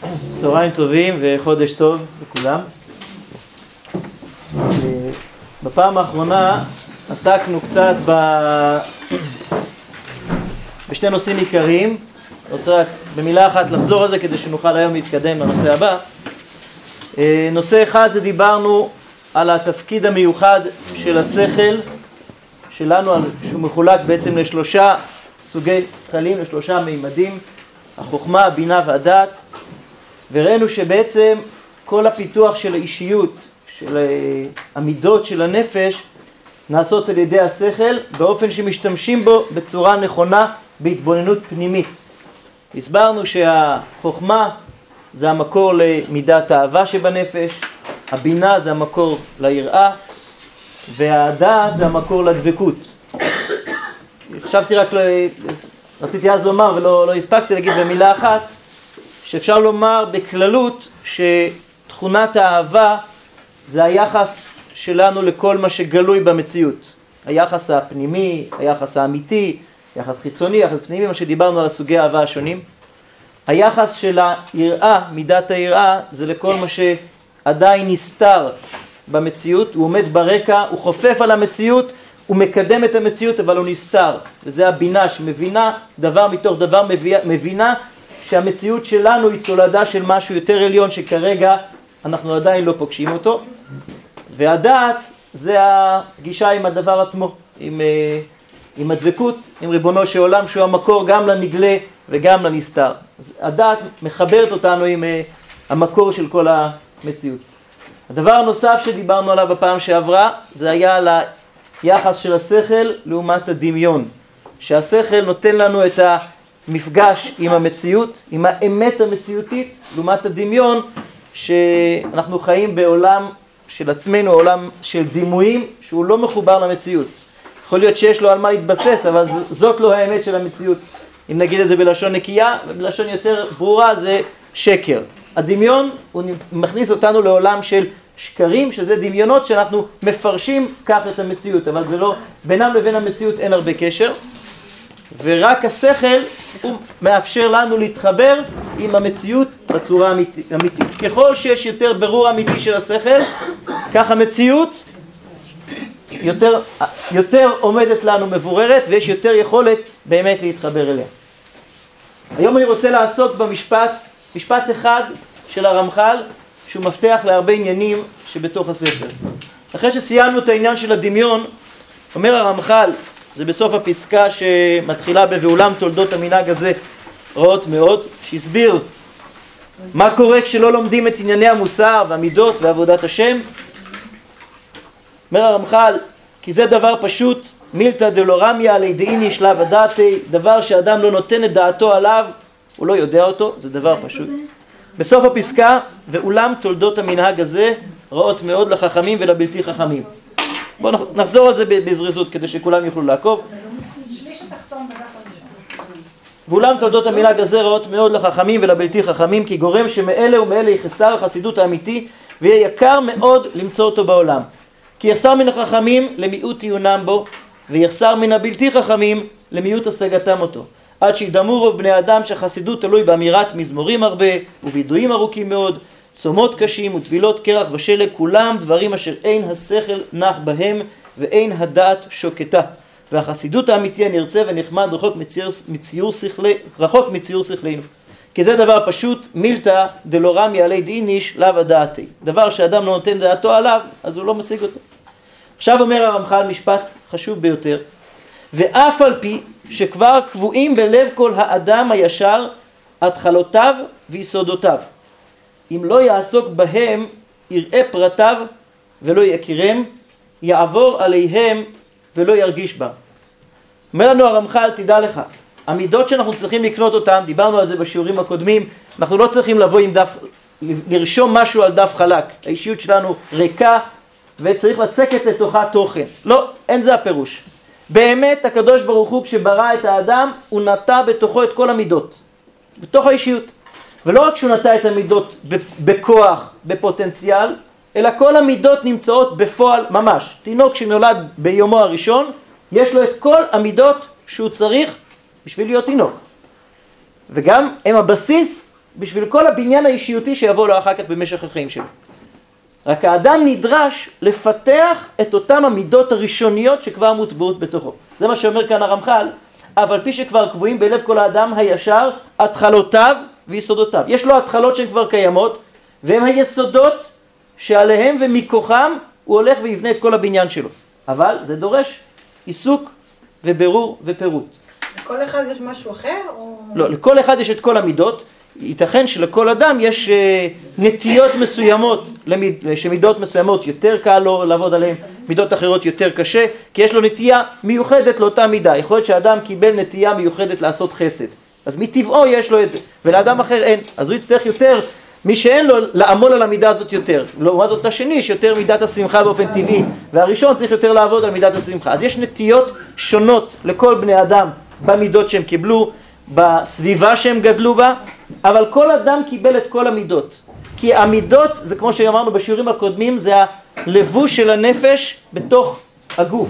צהריים טובים וחודש טוב לכולם. בפעם האחרונה עסקנו קצת בשני נושאים עיקריים. אני רוצה רק במילה אחת לחזור על זה כדי שנוכל היום להתקדם לנושא הבא. נושא אחד זה דיברנו על התפקיד המיוחד של השכל שלנו, שהוא מחולק בעצם לשלושה סוגי שכלים, לשלושה מימדים: החוכמה, הבינה והדעת. וראינו שבעצם כל הפיתוח של האישיות, של המידות של הנפש, נעשות על ידי השכל באופן שמשתמשים בו בצורה נכונה בהתבוננות פנימית. הסברנו שהחוכמה זה המקור למידת האהבה שבנפש, הבינה זה המקור ליראה, והדעת זה המקור לדבקות. חשבתי רק, רציתי אז לומר ולא הספקתי להגיד במילה אחת, שאפשר לומר בכללות שתכונת האהבה זה היחס שלנו לכל מה שגלוי במציאות. היחס הפנימי, היחס האמיתי, יחס חיצוני, יחס פנימי, מה שדיברנו על סוגי האהבה השונים. היחס של היראה, מידת היראה, זה לכל מה שעדיין נסתר במציאות. הוא עומד ברקע, הוא חופף על המציאות, הוא מקדם את המציאות, אבל הוא נסתר. וזה הבינה שמבינה דבר מתוך דבר, מבינה שהמציאות שלנו היא תולדה של משהו יותר עליון שכרגע אנחנו עדיין לא פוגשים אותו. והדעת זה הפגישה עם הדבר עצמו, עם הדבקות, עם ריבונו של עולם, שהוא המקור גם לנגלה וגם לנסתר. אז הדעת מחברת אותנו עם המקור של כל המציאות. הדבר הנוסף שדיברנו עליו בפעם שעברה, זה היה על היחס של השכל לעומת הדמיון. שהשכל נותן לנו את המפגש עם המציאות, עם האמת המציאותית, לעומת הדמיון שאנחנו חיים בעולם של עצמנו, עולם של דימויים שהוא לא מחובר למציאות. יכול להיות שיש לו על מה להתבסס, אבל זאת לא האמת של המציאות. אם נגיד את זה בלשון נקייה, ובלשון יותר ברורה זה שקר. הדמיון הוא מכניס אותנו לעולם של שקרים, שזה דמיונות שאנחנו מפרשים כך את המציאות, אבל זה לא, בינם לבין המציאות אין הרבה קשר. ורק השכל הוא מאפשר לנו להתחבר עם המציאות בצורה אמיתית. ככל שיש יותר ברור אמיתי של השכל, כך המציאות יותר עומדת לנו מבוררת, ויש יותר יכולת באמת להתחבר אליה. היום אני רוצה לעסוק משפט אחד של הרמח"ל, שהוא מפתח להרבה עניינים שבתוך הספר. אחרי שסיימנו את העניין של הדמיון, אומר הרמח"ל, זה בסוף הפסקה שמתחילה ב"ואולם תולדות המנהג הזה רעות מאוד", שהסביר מה קורה כשלא לומדים את ענייני המוסר והמידות ועבודת השם. אומר הרמח"ל, כי זה דבר פשוט, מילתא דלורמיה עלי דאיני שלב הדעתי, דבר שאדם לא נותן את דעתו עליו, הוא לא יודע אותו, זה דבר פשוט. בסוף הפסקה, "ואולם תולדות המנהג הזה רעות מאוד לחכמים ולבלתי חכמים". בואו נחזור על זה בזריזות כדי שכולם יוכלו לעקוב. "ואולם תולדות המנהג הזה רעות מאוד לחכמים ולבלתי חכמים, כי גורם שמאלה ומאלה יחסר החסידות האמיתי, ויהיה יקר מאוד למצוא אותו בעולם. כי יחסר מן החכמים למיעוט עיונם בו, ויחסר מן הבלתי חכמים למיעוט השגתם אותו. עד שידמו רוב בני אדם שהחסידות תלוי באמירת מזמורים הרבה, ובידועים ארוכים מאוד, צומות קשים וטבילות קרח ושלג, כולם דברים אשר אין השכל נח בהם, ואין הדעת שוקטה. והחסידות האמיתי הנרצה ונחמד רחוק מציור שכלנו. כי זה דבר פשוט, מילתא דלורמיה עלי דאיניש לאו הדעתי. דבר שאדם לא נותן דעתו עליו, אז הוא לא משיג אותו. עכשיו אומר הרמח"ל משפט חשוב ביותר. ואף על פי שכבר קבועים בלב כל האדם הישר התחלותיו ויסודותיו, אם לא יעסוק בהם יראה פרטיו ולא יכירם, יעבור עליהם ולא ירגיש בה. אומר לנו הרמח"ל, תדע לך, המידות שאנחנו צריכים לקנות אותם, דיברנו על זה בשיעורים הקודמים, אנחנו לא צריכים לבוא עם לרשום משהו על דף חלק. האישיות שלנו ריקה וצריך לצקת לתוכה תוכן. לא, אין זה הפירוש. באמת הקדוש ברוך הוא כשברא את האדם, הוא נטע בתוכו את כל המידות, בתוך האישיות. ולא רק שהוא נטע את המידות בכוח, בפוטנציאל, אלא כל המידות נמצאות בפועל ממש. תינוק שנולד ביומו הראשון, יש לו את כל המידות שהוא צריך בשביל להיות תינוק. וגם הם הבסיס בשביל כל הבניין האישיותי שיבוא לו אחר כך במשך החיים שלו. רק האדם נדרש לפתח את אותם המידות הראשוניות שכבר מוטבעות בתוכו. זה מה שאומר כאן הרמח"ל, אבל פי שכבר קבועים בלב כל האדם הישר, התחלותיו ויסודותיו. יש לו התחלות שהן כבר קיימות, והם היסודות שעליהם ומכוחם הוא הולך ויבנה את כל הבניין שלו. אבל זה דורש עיסוק ובירור ופירוט. לכל אחד יש משהו אחר? או... לא, לכל אחד יש את כל המידות. ייתכן שלכל אדם יש נטיות מסוימות, שמידות מסוימות יותר קל לו לעבוד עליהן, מידות אחרות יותר קשה, כי יש לו נטייה מיוחדת לאותה מידה. יכול להיות שהאדם קיבל נטייה מיוחדת לעשות חסד, אז מטבעו יש לו את זה, ולאדם אחר אין, אז הוא יצטרך יותר, מי שאין לו, לעמול על המידה הזאת יותר. לעומת זאת לשני יש יותר מידת השמחה באופן טבעי, והראשון צריך יותר לעבוד על מידת השמחה. אז יש נטיות שונות לכל בני אדם במידות שהם קיבלו, בסביבה שהם גדלו בה, אבל כל אדם קיבל את כל המידות. כי המידות, זה כמו שאמרנו בשיעורים הקודמים, זה הלבוש של הנפש בתוך הגוף.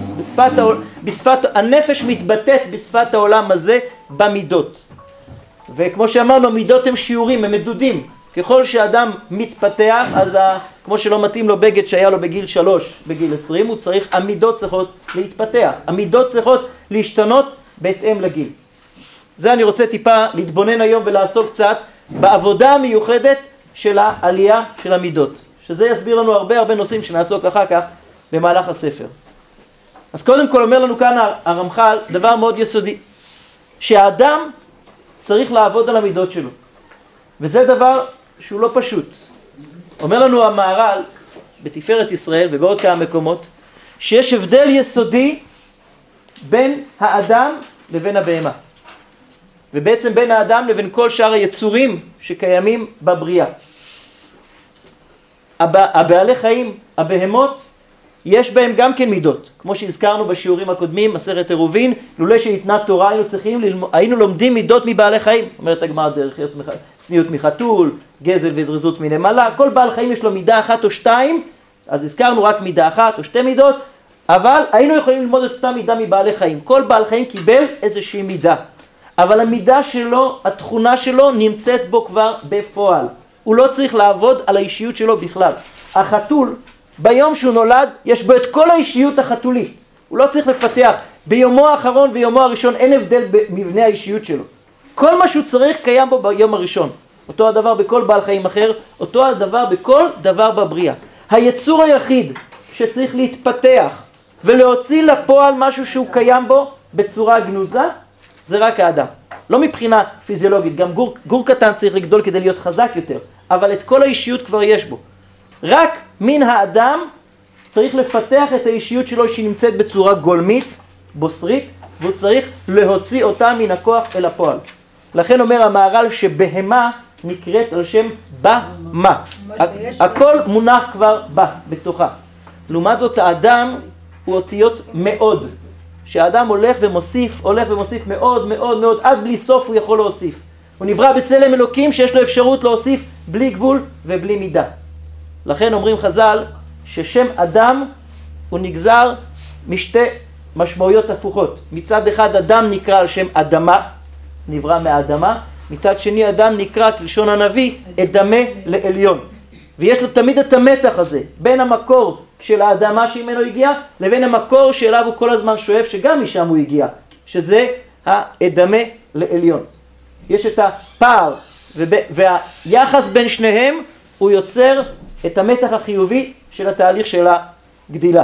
הנפש מתבטאת בשפת העולם הזה במידות. וכמו שאמרנו, המידות הם שיעורים, הם מדודים. ככל שאדם מתפתח, אז כמו שלא מתאים לו בגד שהיה לו בגיל 3, בגיל 20, המידות צריכות להתפתח. המידות צריכות להשתנות בהתאם לגיל. זה אני רוצה טיפה להתבונן היום ולעסוק קצת בעבודה המיוחדת של העלייה של המידות. שזה יסביר לנו הרבה נושאים שנעסוק אחר כך במהלך הספר. אז קודם כל אומר לנו כאן הרמח"ל דבר מאוד יסודי. שהאדם צריך לעבוד על המידות שלו. וזה דבר שהוא לא פשוט. אומר לנו המהר"ל בתפארת ישראל ובעוד כמה מקומות, שיש הבדל יסודי בין האדם לבין הבהמה. ובעצם בין האדם לבין כל שאר היצורים שקיימים בבריאה. הבעלי חיים, הבהמות, יש בהם גם כן מידות. כמו שהזכרנו בשיעורים הקודמים, מסכת עירובין, לולא שניתנה תורה היינו לומדים מידות מבעלי חיים. אומרת הגמרא דרך ארץ צניעות מחתול, גזל וזריזות מנמלה. כל בעל חיים יש לו מידה אחת או שתיים, אז הזכרנו רק מידה אחת או שתי מידות, אבל היינו יכולים ללמוד את אותה מידה מבעלי חיים. כל בעל חיים קיבל איזושהי מידה. אבל המידה שלו, התכונה שלו נמצאת בו כבר בפועל. הוא לא צריך לעבוד על האישיות שלו בכלל. החתול, ביום שהוא נולד, יש בו את כל האישיות החתולית. הוא לא צריך לפתח. ביומו האחרון ויומו הראשון אין הבדל במבנה האישיות שלו. כל מה שהוא צריך קיים בו ביום הראשון. אותו הדבר בכל בעל חיים אחר, אותו הדבר בכל דבר בבריאה. היצור היחיד שצריך להתפתח ולהוציא לפועל משהו שהוא קיים בו בצורה גנוזה, זה רק האדם. לא מבחינה פיזיולוגית, גם גור קטן צריך לגדול כדי להיות חזק יותר, אבל את כל האישיות כבר יש בו. רק מן האדם צריך לפתח את האישיות שלו שנמצאת בצורה גולמית, בוסרית, והוא צריך להוציא אותה מן הכוח אל הפועל. לכן אומר המהר"ל שבהמה נקראת על שם במה. הכל מונח כבר בתוכה. לעומת זאת האדם הוא אותיות מאוד. שהאדם הולך ומוסיף מאוד מאוד מאוד, עד בלי סוף הוא יכול להוסיף. הוא נברא בצלם אלוקים שיש לו אפשרות להוסיף בלי גבול ובלי מידה. לכן אומרים חז"ל ששם אדם הוא נגזר משתי משמעויות הפוכות. מצד אחד אדם נקרא על שם אדמה, נברא מהאדמה, מצד שני אדם נקרא כלשון הנביא אדמה לעליון. ויש לו תמיד את המתח הזה בין המקור של האדמה שממנו הגיע לבין המקור שאליו הוא כל הזמן שואף שגם משם הוא הגיע, שזה האדמה לעליון. יש את הפער והיחס בין שניהם הוא יוצר את המתח החיובי של התהליך של הגדילה.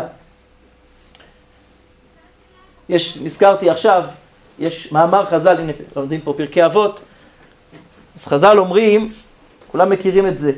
נזכרתי עכשיו, יש מאמר חז"ל, הנה לומדים פה פרקי אבות, אז חז"ל אומרים, כולם מכירים את זה,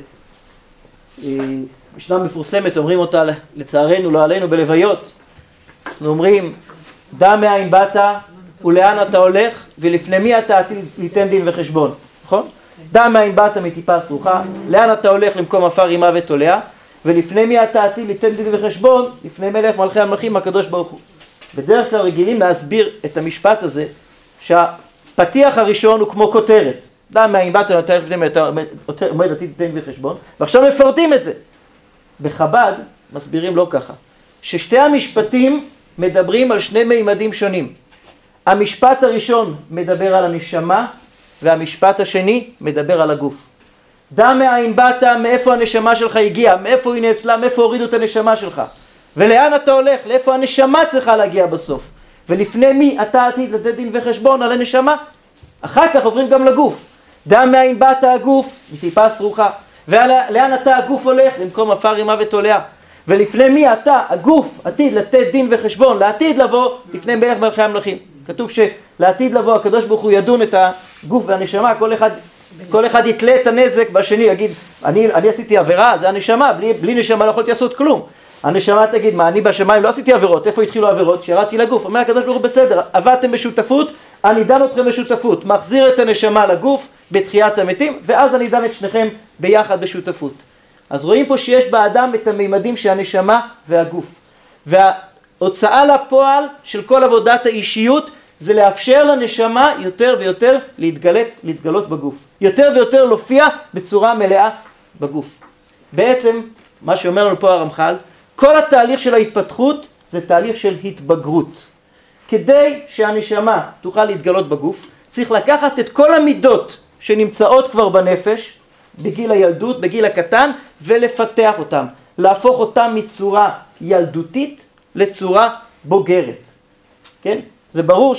משנה מפורסמת, אומרים אותה לצערנו, לא עלינו, בלוויות. אנחנו אומרים, דע מאין באת ולאן אתה הולך ולפני מי אתה תיתן דין וחשבון. נכון? דע מאין באת מטיפה סרוחה, לאן אתה הולך למקום עפר רימה ותולע, ולפני מי אתה תיתן דין וחשבון, לפני מלך מלכי המלכים הקדוש ברוך הוא. בדרך כלל רגילים להסביר את המשפט הזה, שהפתיח הראשון הוא כמו כותרת. דע מאין באת אתה עומד תיתן דין וחשבון, ועכשיו מפרטים את זה. בחב"ד מסבירים לא ככה, ששתי המשפטים מדברים על שני מימדים שונים. המשפט הראשון מדבר על הנשמה, והמשפט השני מדבר על הגוף. דע מאין באת, מאיפה הנשמה שלך הגיעה, מאיפה היא נאצלה, מאיפה הורידו את הנשמה שלך. ולאן אתה הולך, לאיפה הנשמה צריכה להגיע בסוף. ולפני מי אתה עתיד לתת דין וחשבון על הנשמה. אחר כך עוברים גם לגוף. דע מאין באת הגוף, מטיפה סרוחה. ולאן אתה הגוף הולך? למקום עפר רימה ותולעה. ולפני מי אתה, הגוף, עתיד לתת דין וחשבון, לעתיד לבוא לפני מלך מלכי המלכים. כתוב שלעתיד לבוא הקדוש ברוך הוא ידון את הגוף והנשמה, כל אחד יתלה את הנזק בשני, יגיד, אני עשיתי עבירה, זה הנשמה, בלי נשמה לא יכולתי לעשות כלום. הנשמה תגיד, מה, אני בשמיים לא עשיתי עבירות, איפה התחילו עבירות? שירדתי לגוף. אומר הקדוש ברוך הוא, בסדר, עבדתם בשותפות, אני דן אתכם בשותפות, מחזיר את הנשמה לגוף בתחיית המתים, ואז אני דן את שניכם ביחד בשותפות. אז רואים פה שיש באדם את הממדים של הנשמה והגוף. וההוצאה לפועל של כל עבודת האישיות זה לאפשר לנשמה יותר ויותר להתגלות בגוף. יותר ויותר להופיע בצורה מלאה בגוף. בעצם, מה שאומר לנו פה הרמח"ל, כל התהליך של ההתפתחות זה תהליך של התבגרות. כדי שהנשמה תוכל להתגלות בגוף, צריך לקחת את כל המידות שנמצאות כבר בנפש, בגיל הילדות, בגיל הקטן, ולפתח אותם. להפוך אותם מצורה ילדותית לצורה בוגרת. כן? זה ברור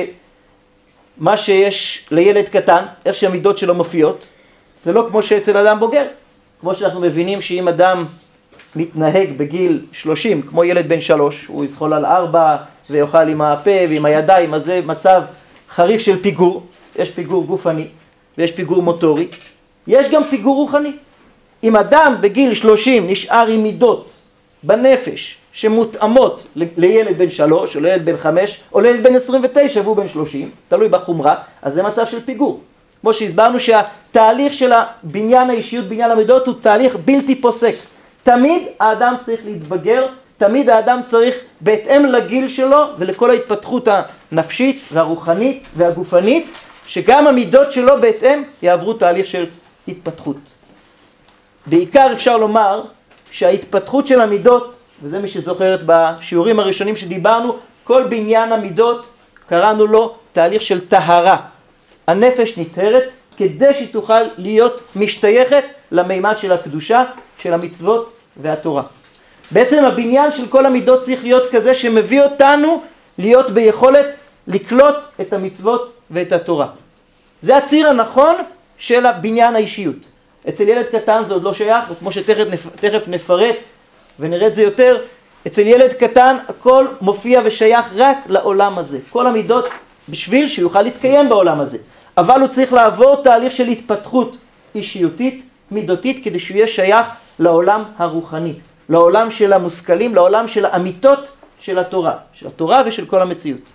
שמה שיש לילד קטן, איך שהמידות שלו מופיעות, זה לא כמו שאצל אדם בוגר. כמו שאנחנו מבינים שאם אדם מתנהג בגיל 30, כמו ילד בן 3, הוא יזחול על 4 ויאכל עם הפה ועם הידיים, אז זה מצב חריף של פיגור. יש פיגור גופני ויש פיגור מוטורי. יש גם פיגור רוחני. אם אדם בגיל 30 נשאר עם מידות בנפש שמותאמות לילד בן 3 או לילד בן 5 או לילד בן 29 והוא בן 30, תלוי בחומרה, אז זה מצב של פיגור. כמו שהסברנו שהתהליך של בניין האישיות, בניין המידות, הוא תהליך בלתי פוסק. תמיד האדם צריך להתבגר, תמיד האדם צריך בהתאם לגיל שלו ולכל ההתפתחות הנפשית והרוחנית והגופנית, שגם המידות שלו בהתאם יעברו תהליך של התפתחות. בעיקר אפשר לומר שההתפתחות של המידות, וזה מי שזוכרת בשיעורים הראשונים שדיברנו, כל בניין המידות קראנו לו תהליך של טהרה. הנפש נטהרת כדי שהיא תוכל להיות משתייכת למימד של הקדושה, של המצוות והתורה. בעצם הבניין של כל המידות צריך להיות כזה שמביא אותנו להיות ביכולת לקלוט את המצוות ואת התורה. זה הציר הנכון של הבניין האישיות. אצל ילד קטן זה עוד לא שייך, וכמו שתכף נפרט ונראה את זה יותר, אצל ילד קטן הכל מופיע ושייך רק לעולם הזה. כל המידות בשביל שיוכל להתקיים בעולם הזה. אבל הוא צריך לעבור תהליך של התפתחות אישיותית, מידותית, כדי שהוא יהיה שייך לעולם הרוחני, לעולם של המושכלים, לעולם של האמיתות של התורה ושל כל המציאות.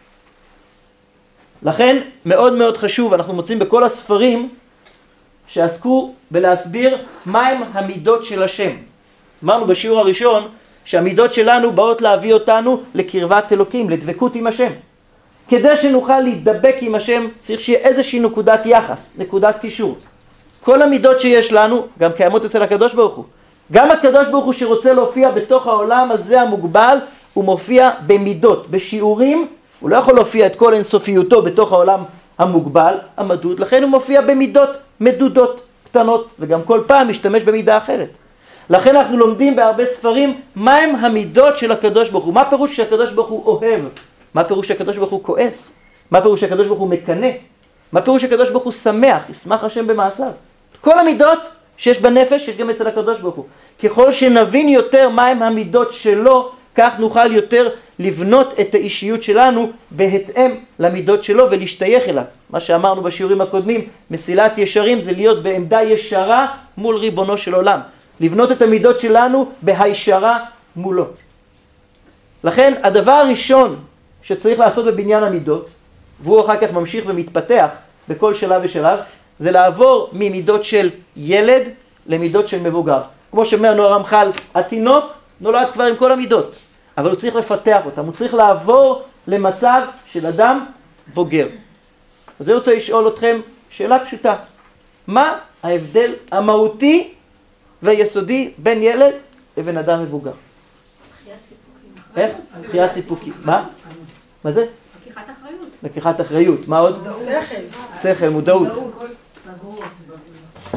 לכן מאוד מאוד חשוב, אנחנו מוצאים בכל הספרים שעסקו בלהסביר מהם המידות של השם. אמרנו בשיעור הראשון שהמידות שלנו באות להביא אותנו לקרבת אלוקים, לדבקות עם השם. כדי שנוכל להידבק עם השם צריך שיהיה איזושהי נקודת יחס, נקודת קישור. כל המידות שיש לנו גם קיימות אצל הקדוש ברוך הוא. גם הקדוש ברוך הוא שרוצה להופיע בתוך העולם הזה המוגבל, הוא מופיע במידות, בשיעורים. הוא לא יכול להופיע את כל אינסופיותו בתוך העולם המוגבל, המדוד, לכן הוא מופיע במידות מדודות, קטנות, וגם כל פעם משתמש במידה אחרת. לכן אנחנו לומדים בהרבה ספרים מהם המידות של הקדוש ברוך הוא. מה פירוש שהקדוש ברוך הוא אוהב? מה פירוש שהקדוש ברוך הוא כועס? מה פירוש שהקדוש ברוך הוא מקנא? מה פירוש שהקדוש ברוך הוא שמח? ישמח השם במעשיו. כל המידות שיש בנפש יש גם אצל הקדוש ברוך הוא. ככל שנבין יותר מהם המידות שלו, כך נוכל יותר לבנות את האישיות שלנו בהתאם למידות שלו ולהשתייך אליו. מה שאמרנו בשיעורים הקודמים, מסילת ישרים זה להיות בעמדה ישרה מול ריבונו של עולם. לבנות את המידות שלנו בהישרה מולו. לכן הדבר הראשון שצריך לעשות בבניין המידות, והוא אחר כך ממשיך ומתפתח בכל שלב ושלב, זה לעבור ממידות של ילד למידות של מבוגר. כמו שאומר הרמח"ל, התינוק נולד כבר עם כל המידות, אבל הוא צריך לפתח אותם, הוא צריך לעבור למצב של אדם בוגר. אז אני רוצה לשאול אתכם שאלה פשוטה. מה ההבדל המהותי והיסודי בין ילד לבין אדם מבוגר? דחיית סיפוקים. איך? דחיית סיפוקים. מה? מה זה? לקיחת אחריות. לקיחת אחריות. מה עוד? שכל. שכל, מודעות.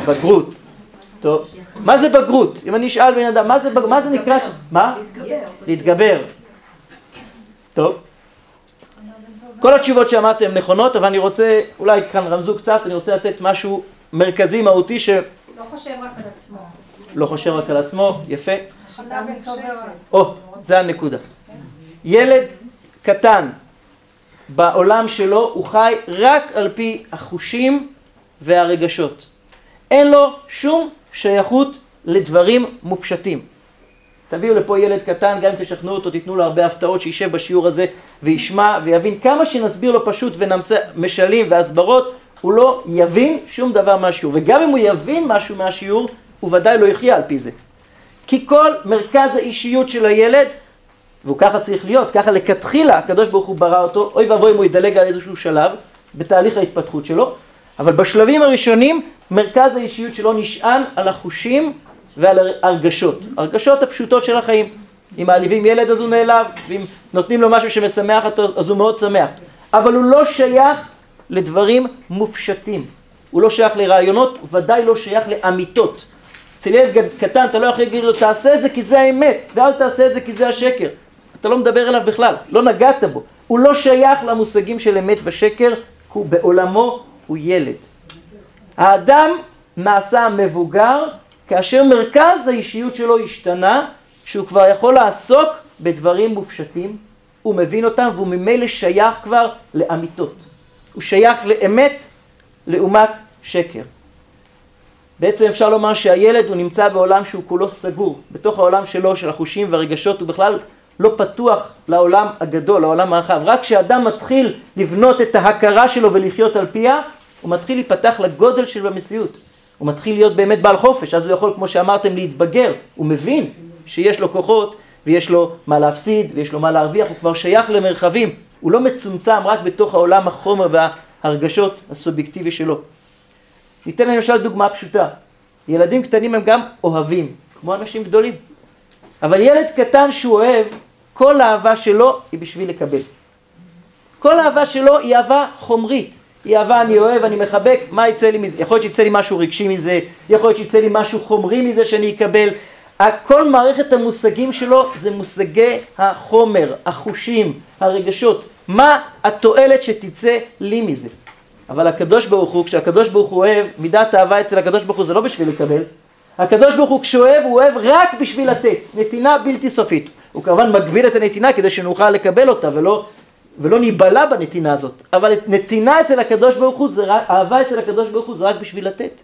בגרות. טוב, מה זה בגרות? אם אני אשאל בן אדם, מה זה נקרא? מה? להתגבר. טוב. כל התשובות שאמרתם נכונות, אבל אני רוצה, אולי כאן רמזו קצת, אני רוצה לתת משהו מרכזי, מהותי, לא חושב רק על עצמו. לא חושב רק על עצמו, יפה. זה הנקודה. ילד קטן בעולם שלו הוא חי רק על פי החושים והרגשות. אין לו שום שייכות לדברים מופשטים. תביאו לפה ילד קטן, גם אם תשכנעו אותו, תיתנו לו הרבה הפתעות, שישב בשיעור הזה וישמע ויבין. כמה שנסביר לו פשוט ונעשה משלים והסברות, הוא לא יבין שום דבר מהשיעור. וגם אם הוא יבין משהו מהשיעור, הוא ודאי לא יחיה על פי זה. כי כל מרכז האישיות של הילד, והוא ככה צריך להיות, ככה לכתחילה, הקדוש ברוך הוא ברא אותו, אוי ואבוי אם הוא ידלג על איזשהו שלב, בתהליך ההתפתחות שלו, אבל בשלבים הראשונים, מרכז האישיות שלו נשען על החושים ועל הרגשות. הרגשות הפשוטות של החיים. אם מעליבים ילד אז הוא נעלב, ואם נותנים לו משהו שמשמח אותו אז הוא מאוד שמח. אבל הוא לא שייך לדברים מופשטים. הוא לא שייך לרעיונות, הוא ודאי לא שייך לאמיתות. אצל ילד קטן אתה לא יכול להגיד לו, תעשה את זה כי זה האמת, ואל תעשה את זה כי זה השקר. אתה לא מדבר אליו בכלל, לא נגעת בו. הוא לא שייך למושגים של אמת ושקר, כי הוא בעולמו הוא ילד. האדם נעשה מבוגר כאשר מרכז האישיות שלו השתנה, שהוא כבר יכול לעסוק בדברים מופשטים, הוא מבין אותם והוא ממילא שייך כבר לאמיתות. הוא שייך לאמת לעומת שקר. בעצם אפשר לומר שהילד הוא נמצא בעולם שהוא כולו סגור. בתוך העולם שלו, של החושים והרגשות, הוא בכלל לא פתוח לעולם הגדול, לעולם הרחב. רק כשאדם מתחיל לבנות את ההכרה שלו ולחיות על פיה, הוא מתחיל להיפתח לגודל של המציאות. הוא מתחיל להיות באמת בעל חופש, אז הוא יכול, כמו שאמרתם, להתבגר. הוא מבין שיש לו כוחות ויש לו מה להפסיד ויש לו מה להרוויח, הוא כבר שייך למרחבים. הוא לא מצומצם רק בתוך העולם החומר וההרגשות הסובייקטיבי שלו. ניתן למשל דוגמה פשוטה. ילדים קטנים הם גם אוהבים, כמו אנשים גדולים. אבל ילד קטן שהוא אוהב, כל האהבה שלו היא בשביל לקבל. כל האהבה שלו היא אהבה חומרית. היא אהבה, אני אוהב, אני מחבק, מה יצא לי מזה? יכול להיות שיצא לי משהו רגשי מזה, יכול להיות שיצא לי משהו חומרי מזה שאני אקבל. כל מערכת המושגים שלו זה מושגי החומר, החושים, הרגשות. מה התועלת שתצא לי מזה? אבל הקדוש ברוך הוא, כשהקדוש ברוך הוא אוהב, מידת האהבה אצל הקדוש ברוך הוא זה לא בשביל לקבל. הקדוש ברוך הוא כשאוהב, הוא אוהב רק בשביל לתת. נתינה בלתי סופית. הוא כמובן מגביל את הנתינה כדי שנוכל לקבל אותה ולא ניבלה בנתינה הזאת. אבל נתינה אצל הקדוש ברוך הוא, אהבה אצל הקדוש ברוך הוא זה רק בשביל לתת.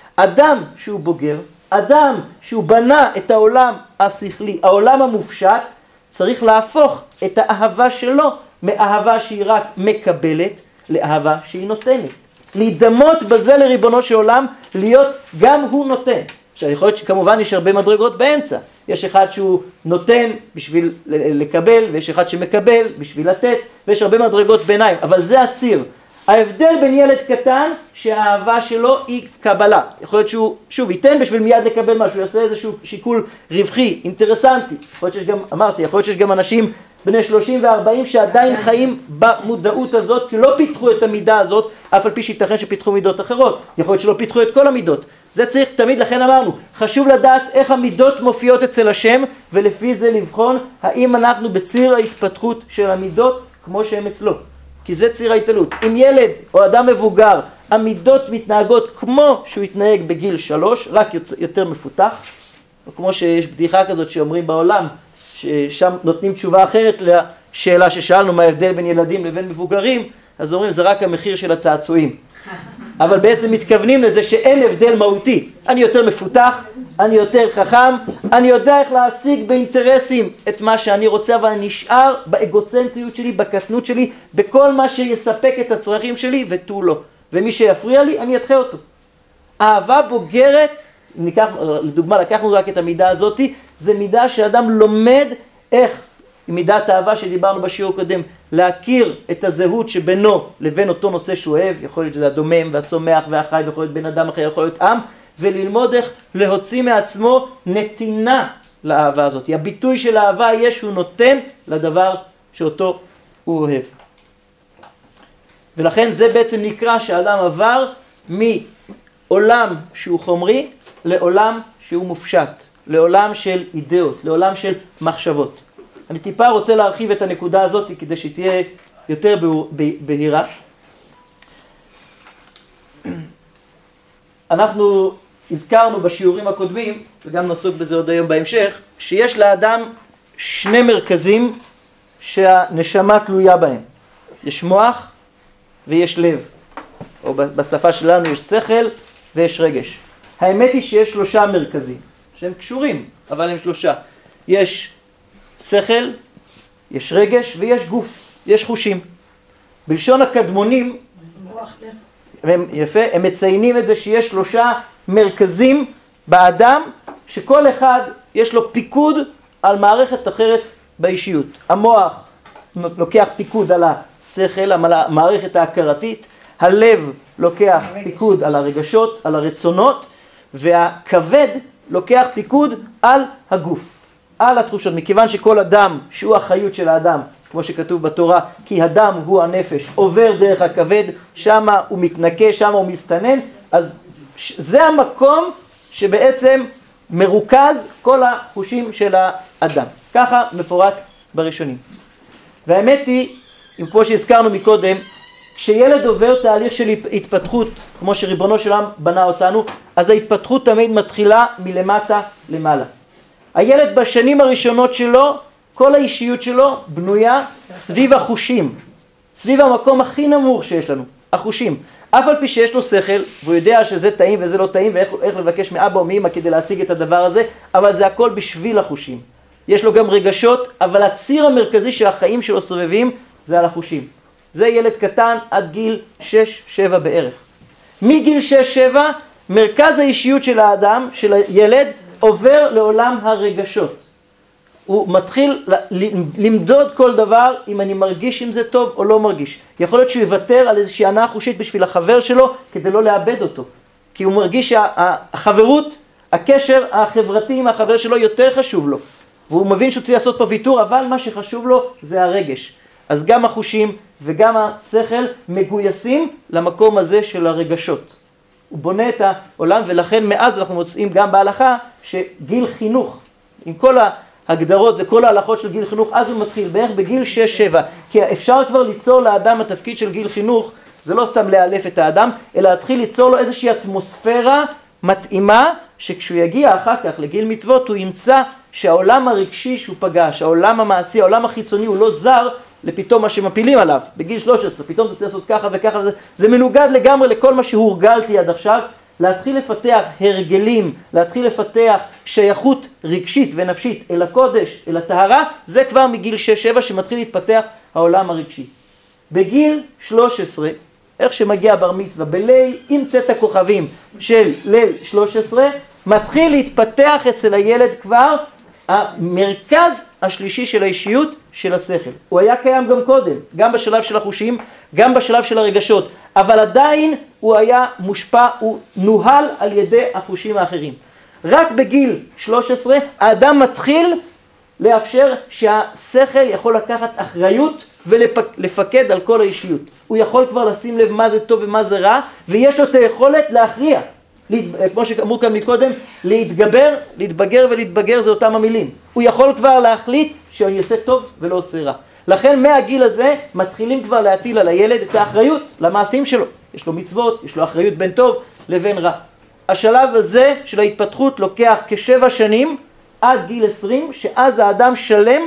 אדם שהוא בוגר, אדם שהוא בנה את העולם השכלי, העולם המופשט, צריך להפוך את האהבה שלו מאהבה שהיא רק מקבלת, לאהבה שהיא נותנת. להידמות בזה לריבונו של עולם, להיות גם הוא נותן. עכשיו יכול להיות שכמובן יש הרבה מדרגות באמצע. יש אחד שהוא נותן בשביל לקבל, ויש אחד שמקבל בשביל לתת, ויש הרבה מדרגות ביניים, אבל זה הציר. ההבדל בין ילד קטן שהאהבה שלו היא קבלה. יכול להיות שהוא שוב ייתן בשביל מיד לקבל משהו, יעשה איזשהו שיקול רווחי, אינטרסנטי. יכול להיות שיש גם, אמרתי, יכול להיות שיש גם אנשים בני 30 ו-40 שעדיין חיים במודעות הזאת, כי לא פיתחו את המידה הזאת, אף על פי שייתכן שפיתחו מידות אחרות. יכול להיות שלא פיתחו את כל המידות. זה צריך תמיד, לכן אמרנו, חשוב לדעת איך המידות מופיעות אצל השם, ולפי זה לבחון האם אנחנו בציר ההתפתחות של המידות כמו שהם אצלו. כי זה ציר ההתעלות. אם ילד או אדם מבוגר, המידות מתנהגות כמו שהוא התנהג בגיל 3, רק יותר מפותח, או כמו שיש בדיחה כזאת שאומרים בעולם, ששם נותנים תשובה אחרת לשאלה ששאלנו מה ההבדל בין ילדים לבין מבוגרים, אז אומרים זה רק המחיר של הצעצועים. אבל בעצם מתכוונים לזה שאין הבדל מהותי. אני יותר מפותח, אני יותר חכם, אני יודע איך להשיג באינטרסים את מה שאני רוצה, אבל אני נשאר באגוצנטריות שלי, בקטנות שלי, בכל מה שיספק את הצרכים שלי ותו לא. ומי שיפריע לי, אני אדחה אותו. אהבה בוגרת, לדוגמה לקחנו רק את המידה הזאת, זה מידה שאדם לומד איך, מידת האהבה שדיברנו בשיעור קודם, להכיר את הזהות שבינו לבין אותו נושא שהוא אוהב, יכול להיות שזה הדומם והצומח והחי, יכול להיות בן אדם אחר, יכול להיות עם, וללמוד איך להוציא מעצמו נתינה לאהבה הזאת. הביטוי של האהבה יהיה שהוא נותן לדבר שאותו הוא אוהב. ולכן זה בעצם נקרא שהאדם עבר עולם שהוא חומרי לעולם שהוא מופשט, לעולם של אידאות, לעולם של מחשבות. אני טיפה רוצה להרחיב את הנקודה הזאת כדי שתהיה יותר בהירה. אנחנו הזכרנו בשיעורים הקודמים, וגם נעסוק בזה עוד היום בהמשך, שיש לאדם שני מרכזים שהנשמה תלויה בהם. יש מוח ויש לב, או בשפה שלנו יש שכל ויש רגש. האמת היא שיש 3 מרכזים, שהם קשורים, אבל הם 3. יש שכל, יש רגש ויש גוף, יש חושים. בלשון הקדמונים, הם מציינים את זה שיש 3 מרכזים באדם, שכל אחד יש לו פיקוד על מערכת אחרת באישיות. המוח לוקח פיקוד על השכל, על המערכת ההכרתית, הלב לוקח פיקוד על הרגשות, על הרצונות, והכבד לוקח פיקוד על הגוף, על התחושות. מכיוון שכל אדם, שהוא החיות של האדם, כמו שכתוב בתורה, כי הדם הוא הנפש, עובר דרך הכבד, שמה הוא מתנקה, שמה הוא מסתנן, אז זה המקום שבעצם מרוכז כל החושים של האדם. ככה מפורט בראשונים. והאמת היא, כמו שהזכרנו מקודם, כשילד עובר תהליך של התפתחות, כמו שריבונו של עולם בנה אותנו, אז ההתפתחות תמיד מתחילה מלמטה למעלה. הילד בשנים הראשונות שלו, כל האישיות שלו בנויה סביב החושים, סביב המקום הכי נמוך שיש לנו, החושים. אף על פי שיש לו שכל, והוא יודע שזה טעים וזה לא טעים, ואיך לבקש מאבא או מאמא כדי להשיג את הדבר הזה, אבל זה הכל בשביל החושים. יש לו גם רגשות, אבל הציר המרכזי של החיים שלו סובבים, זה על החושים. זה ילד קטן עד גיל 6-7 בערך. מגיל 6-7, מרכז האישיות של האדם, של הילד, עובר לעולם הרגשות. הוא מתחיל למדוד כל דבר, אם אני מרגיש אם זה טוב או לא מרגיש. יכול להיות שהוא יוותר על איזושהי הנאה חושית בשביל החבר שלו, כדי לא לאבד אותו. כי הוא מרגיש שהחברות, הקשר החברתי עם החבר שלו יותר חשוב לו. והוא מבין שהוא צריך לעשות פה ויתור, אבל מה שחשוב לו זה הרגש. אז גם החושים וגם השכל מגויסים למקום הזה של הרגשות. הוא בונה את העולם, ולכן מאז אנחנו מוצאים גם בהלכה שגיל חינוך, עם כל ההגדרות וכל ההלכות של גיל חינוך, אז הוא מתחיל בערך בגיל 6-7. כי אפשר כבר ליצור לאדם התפקיד של גיל חינוך, זה לא סתם לאלף את האדם, אלא להתחיל ליצור לו איזושהי אטמוספירה מתאימה, שכשהוא יגיע אחר כך לגיל מצוות, הוא ימצא שהעולם הרגשי שהוא פגש, העולם המעשי, העולם החיצוני, הוא לא זר לפתאום מה שמפילים עליו. בגיל 13, פתאום אתה צריך לעשות ככה וככה, זה מנוגד לגמרי לכל מה שהורגלתי עד עכשיו. להתחיל לפתח הרגלים, להתחיל לפתח שייכות רגשית ונפשית אל הקודש, אל הטהרה, זה כבר מגיל 6-7 שמתחיל להתפתח העולם הרגשי. בגיל 13, איך שמגיע בר מצווה, בליל עם צאת הכוכבים של ליל 13, מתחיל להתפתח אצל הילד כבר המרכז השלישי של האישיות של השכל. הוא היה קיים גם קודם, גם בשלב של החושים, גם בשלב של הרגשות, אבל עדיין הוא היה מושפע, הוא נוהל על ידי החושים האחרים. רק בגיל 13 האדם מתחיל לאפשר שהשכל יכול לקחת אחריות ולפקד על כל האישיות. הוא יכול כבר לשים לב מה זה טוב ומה זה רע, ויש לו את היכולת להכריע. כמו שאמרו כאן מקודם, להתבגר ולהתבגר זה אותם המילים. הוא יכול כבר להחליט שאני עושה טוב ולא עושה רע. לכן מהגיל הזה מתחילים כבר להטיל על הילד את האחריות למעשים שלו. יש לו מצוות, יש לו אחריות בין טוב לבין רע. השלב הזה של ההתפתחות לוקח כ7 שנים עד גיל 20, שאז האדם שלם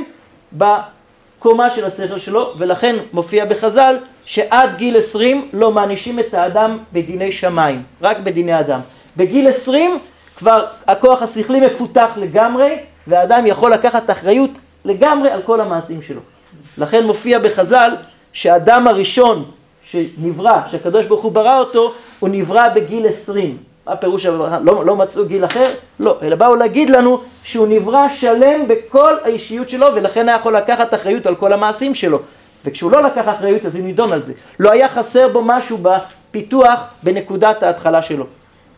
בקומה של השכל שלו, ולכן מופיע בחז"ל שעד גיל 20 לא מענישים את האדם בדיני שמיים, רק בדיני אדם. בגיל 20 כבר הכוח השכלי מפותח לגמרי, והאדם יכול לקחת אחריות לגמרי על כל המעשים שלו. לכן מופיע בחז"ל שהאדם הראשון שנברא, שהקדוש ברוך הוא ברא אותו, הוא נברא בגיל 20. מה פירוש? לא מצאו גיל אחר? לא, אלא באו להגיד לנו שהוא נברא שלם בכל האישיות שלו, ולכן היה יכול לקחת אחריות על כל המעשים שלו. וכשהוא לא לקח אחריות, אז הוא נידון על זה. לא היה חסר בו משהו בפיתוח בנקודת ההתחלה שלו.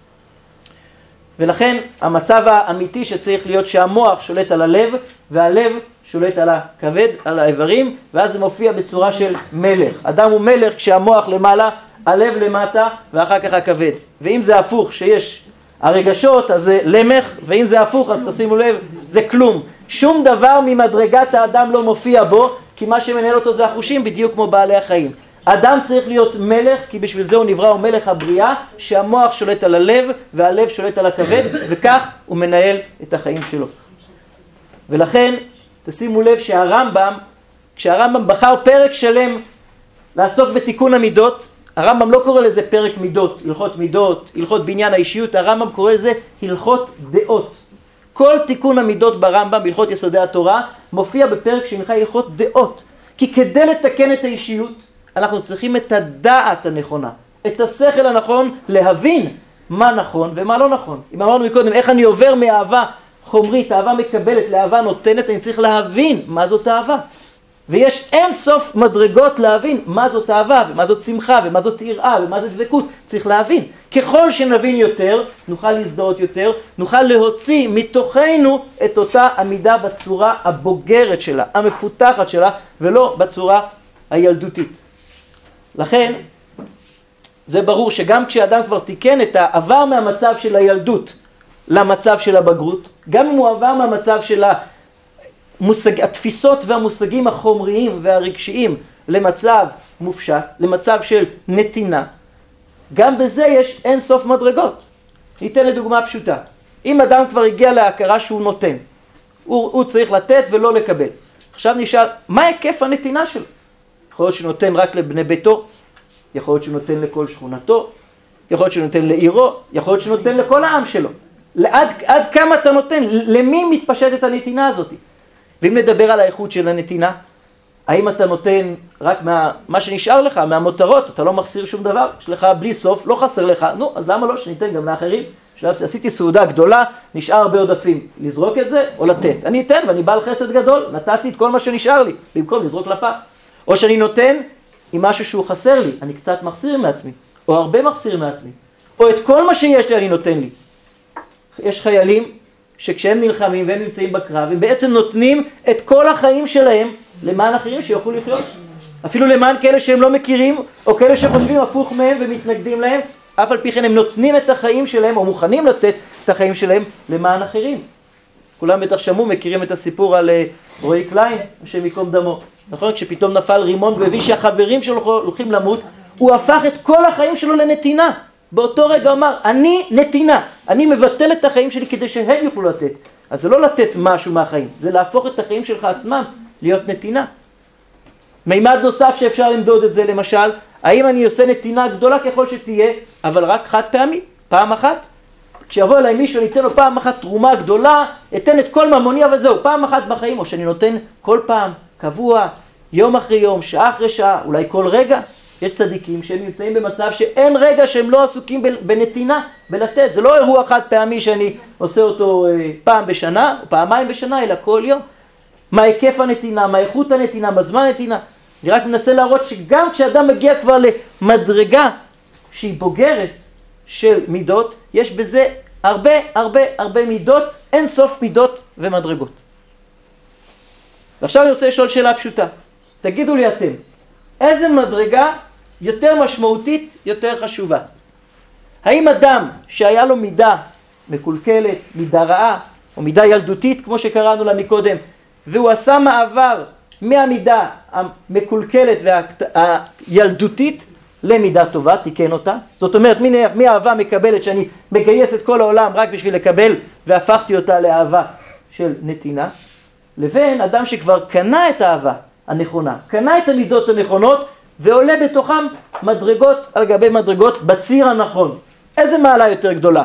ולכן המצב האמיתי שצריך להיות שהמוח שולט על הלב, והלב שולט על הכבד, על האיברים, ואז זה מופיע בצורה של מלך. אדם הוא מלך כשהמוח למעלה, הלב למטה ואחר כך הכבד. ואם זה הפוך, שיש הרגשות, אז זה למח, ואם זה הפוך, אז תשימו לב, זה כלום. שום דבר ממדרגת האדם לא מופיע בו, כי מה שמנהל אותו זה החושים, בדיוק כמו בעלי החיים. אדם צריך להיות מלך, כי בשביל זה הוא נברא, הוא מלך הבריאה, שהמוח שולט על הלב, והלב שולט על הכבד, וכך הוא מנהל את החיים שלו. ולכן, תשימו לב שהרמב"ם, כשהרמב"ם בחר פרק שלם לעסוק בתיקון המידות, הרמב"ם לא קורא לזה פרק מידות, הלכות בניין האישיות, הרמב"ם קורא לזה הלכות דעות. כל תיקון המידות ברמב"ם, בהלכות יסודי התורה, מופיע בפרק שנקרא הלכות דעות. כי כדי לתקן את האישיות, אנחנו צריכים את הדעת הנכונה, את השכל הנכון, להבין מה נכון ומה לא נכון. אם אמרנו מקודם, איך אני עובר מאהבה חומרית, אהבה מקבלת לאהבה נותנת, אני צריך להבין מה זאת אהבה. ויש אין סוף מדרגות להבין מה זאת אהבה, ומה זאת שמחה, ומה זאת יראה, ומה זאת דבקות. צריך להבין. ככל שנבין יותר, נוכל להזדהות יותר, נוכל להוציא מתוכנו את אותה עמידה בצורה הבוגרת שלה, המפותחת שלה, ולא בצורה הילדותית. לכן, זה ברור שגם כשאדם כבר תיקן את העבר מהמצב של הילדות למצב של הבגרות, גם אם הוא עבר מהמצב של התפיסות והמושגים החומריים והרגשיים למצב מופשט, למצב של נתינה, גם בזה יש אין סוף מדרגות. ניתן לדוגמה פשוטה. אם אדם כבר הגיע להכרה שהוא נותן, הוא צריך לתת ולא לקבל. עכשיו נשאל, מה היקף הנתינה שלו? יכול להיות שהוא נותן רק לבני ביתו, יכול להיות שהוא נותן לכל שכונתו, יכול להיות שהוא נותן לעירו, יכול להיות שהוא נותן לכל העם שלו. עד כמה אתה נותן? למי מתפשטת הנתינה הזאת? ואם נדבר על האיכות של הנתינה, האם אתה נותן רק מה שנשאר לך, מהמותרות, אתה לא מחסיר שום דבר, יש לך בלי סוף, לא חסר לך, נו, אז למה לא שניתן גם לאחרים? עשיתי סעודה גדולה, נשאר הרבה עודפים, לזרוק את זה או לתת? אני אתן ואני בעל חסד גדול, נתתי את כל מה שנשאר לי, במקום לזרוק לפח. או שאני נותן עם משהו שהוא חסר לי, אני קצת מחסיר מעצמי, או הרבה מחסיר מעצמי, או את כל מה שיש לי אני נותן לי. יש חיילים שכשהם נלחמים והם נמצאים בקרב, הם בעצם נותנים את כל החיים שלהם למען אחרים שיוכלו לחיות. אפילו למען כאלה שהם לא מכירים, או כאלה שחושבים הפוך מהם ומתנגדים להם, אף על פי כן הם נותנים את החיים שלהם, או מוכנים לתת את החיים שלהם למען אחרים. כולם בטח שמעו, מכירים את הסיפור על רועי קליין, השם ייקום דמו. נכון? כשפתאום נפל רימון והביא שהחברים שלו הולכים למות, הוא הפך את כל החיים שלו לנתינה. באותו רגע הוא אמר, אני נתינה, אני מבטל את החיים שלי כדי שהם יוכלו לתת. אז זה לא לתת משהו מהחיים, זה להפוך את החיים שלך עצמם להיות נתינה. מימד נוסף שאפשר למדוד את זה, למשל, האם אני עושה נתינה גדולה ככל שתהיה, אבל רק חד פעמי, פעם אחת? כשיבוא אליי מישהו, אני אתן לו פעם אחת תרומה גדולה, אתן את כל ממוני, אבל זהו, פעם אחת בחיים, או שאני נותן כל פעם, קבוע, יום אחרי יום, שעה אחרי שעה, אולי כל רגע. יש צדיקים שהם נמצאים במצב שאין רגע שהם לא עסוקים בנתינה, בלתת. זה לא אירוע חד פעמי שאני עושה אותו פעם בשנה, או פעמיים בשנה, אלא כל יום. מה היקף הנתינה, מה איכות הנתינה, מה זמן הנתינה. אני רק מנסה להראות שגם כשאדם מגיע כבר למדרגה שהיא בוגרת של מידות, יש בזה הרבה מידות, אין סוף מידות ומדרגות. ועכשיו אני רוצה לשאול שאלה פשוטה. תגידו לי אתם, איזה מדרגה יותר משמעותית, יותר חשובה? האם אדם שהיה לו מידה מקולקלת, מידה רעה, או מידה ילדותית, כמו שקראנו לה מקודם, והוא עשה מעבר מהמידה המקולקלת והילדותית למידה טובה, תיקן אותה. זאת אומרת, מאהבה מקבלת שאני מגייס את כל העולם רק בשביל לקבל, והפכתי אותה לאהבה של נתינה, לבין אדם שכבר קנה את האהבה הנכונה, קנה את המידות הנכונות, ועולה בתוכם מדרגות על גבי מדרגות בציר הנכון. איזה מעלה יותר גדולה?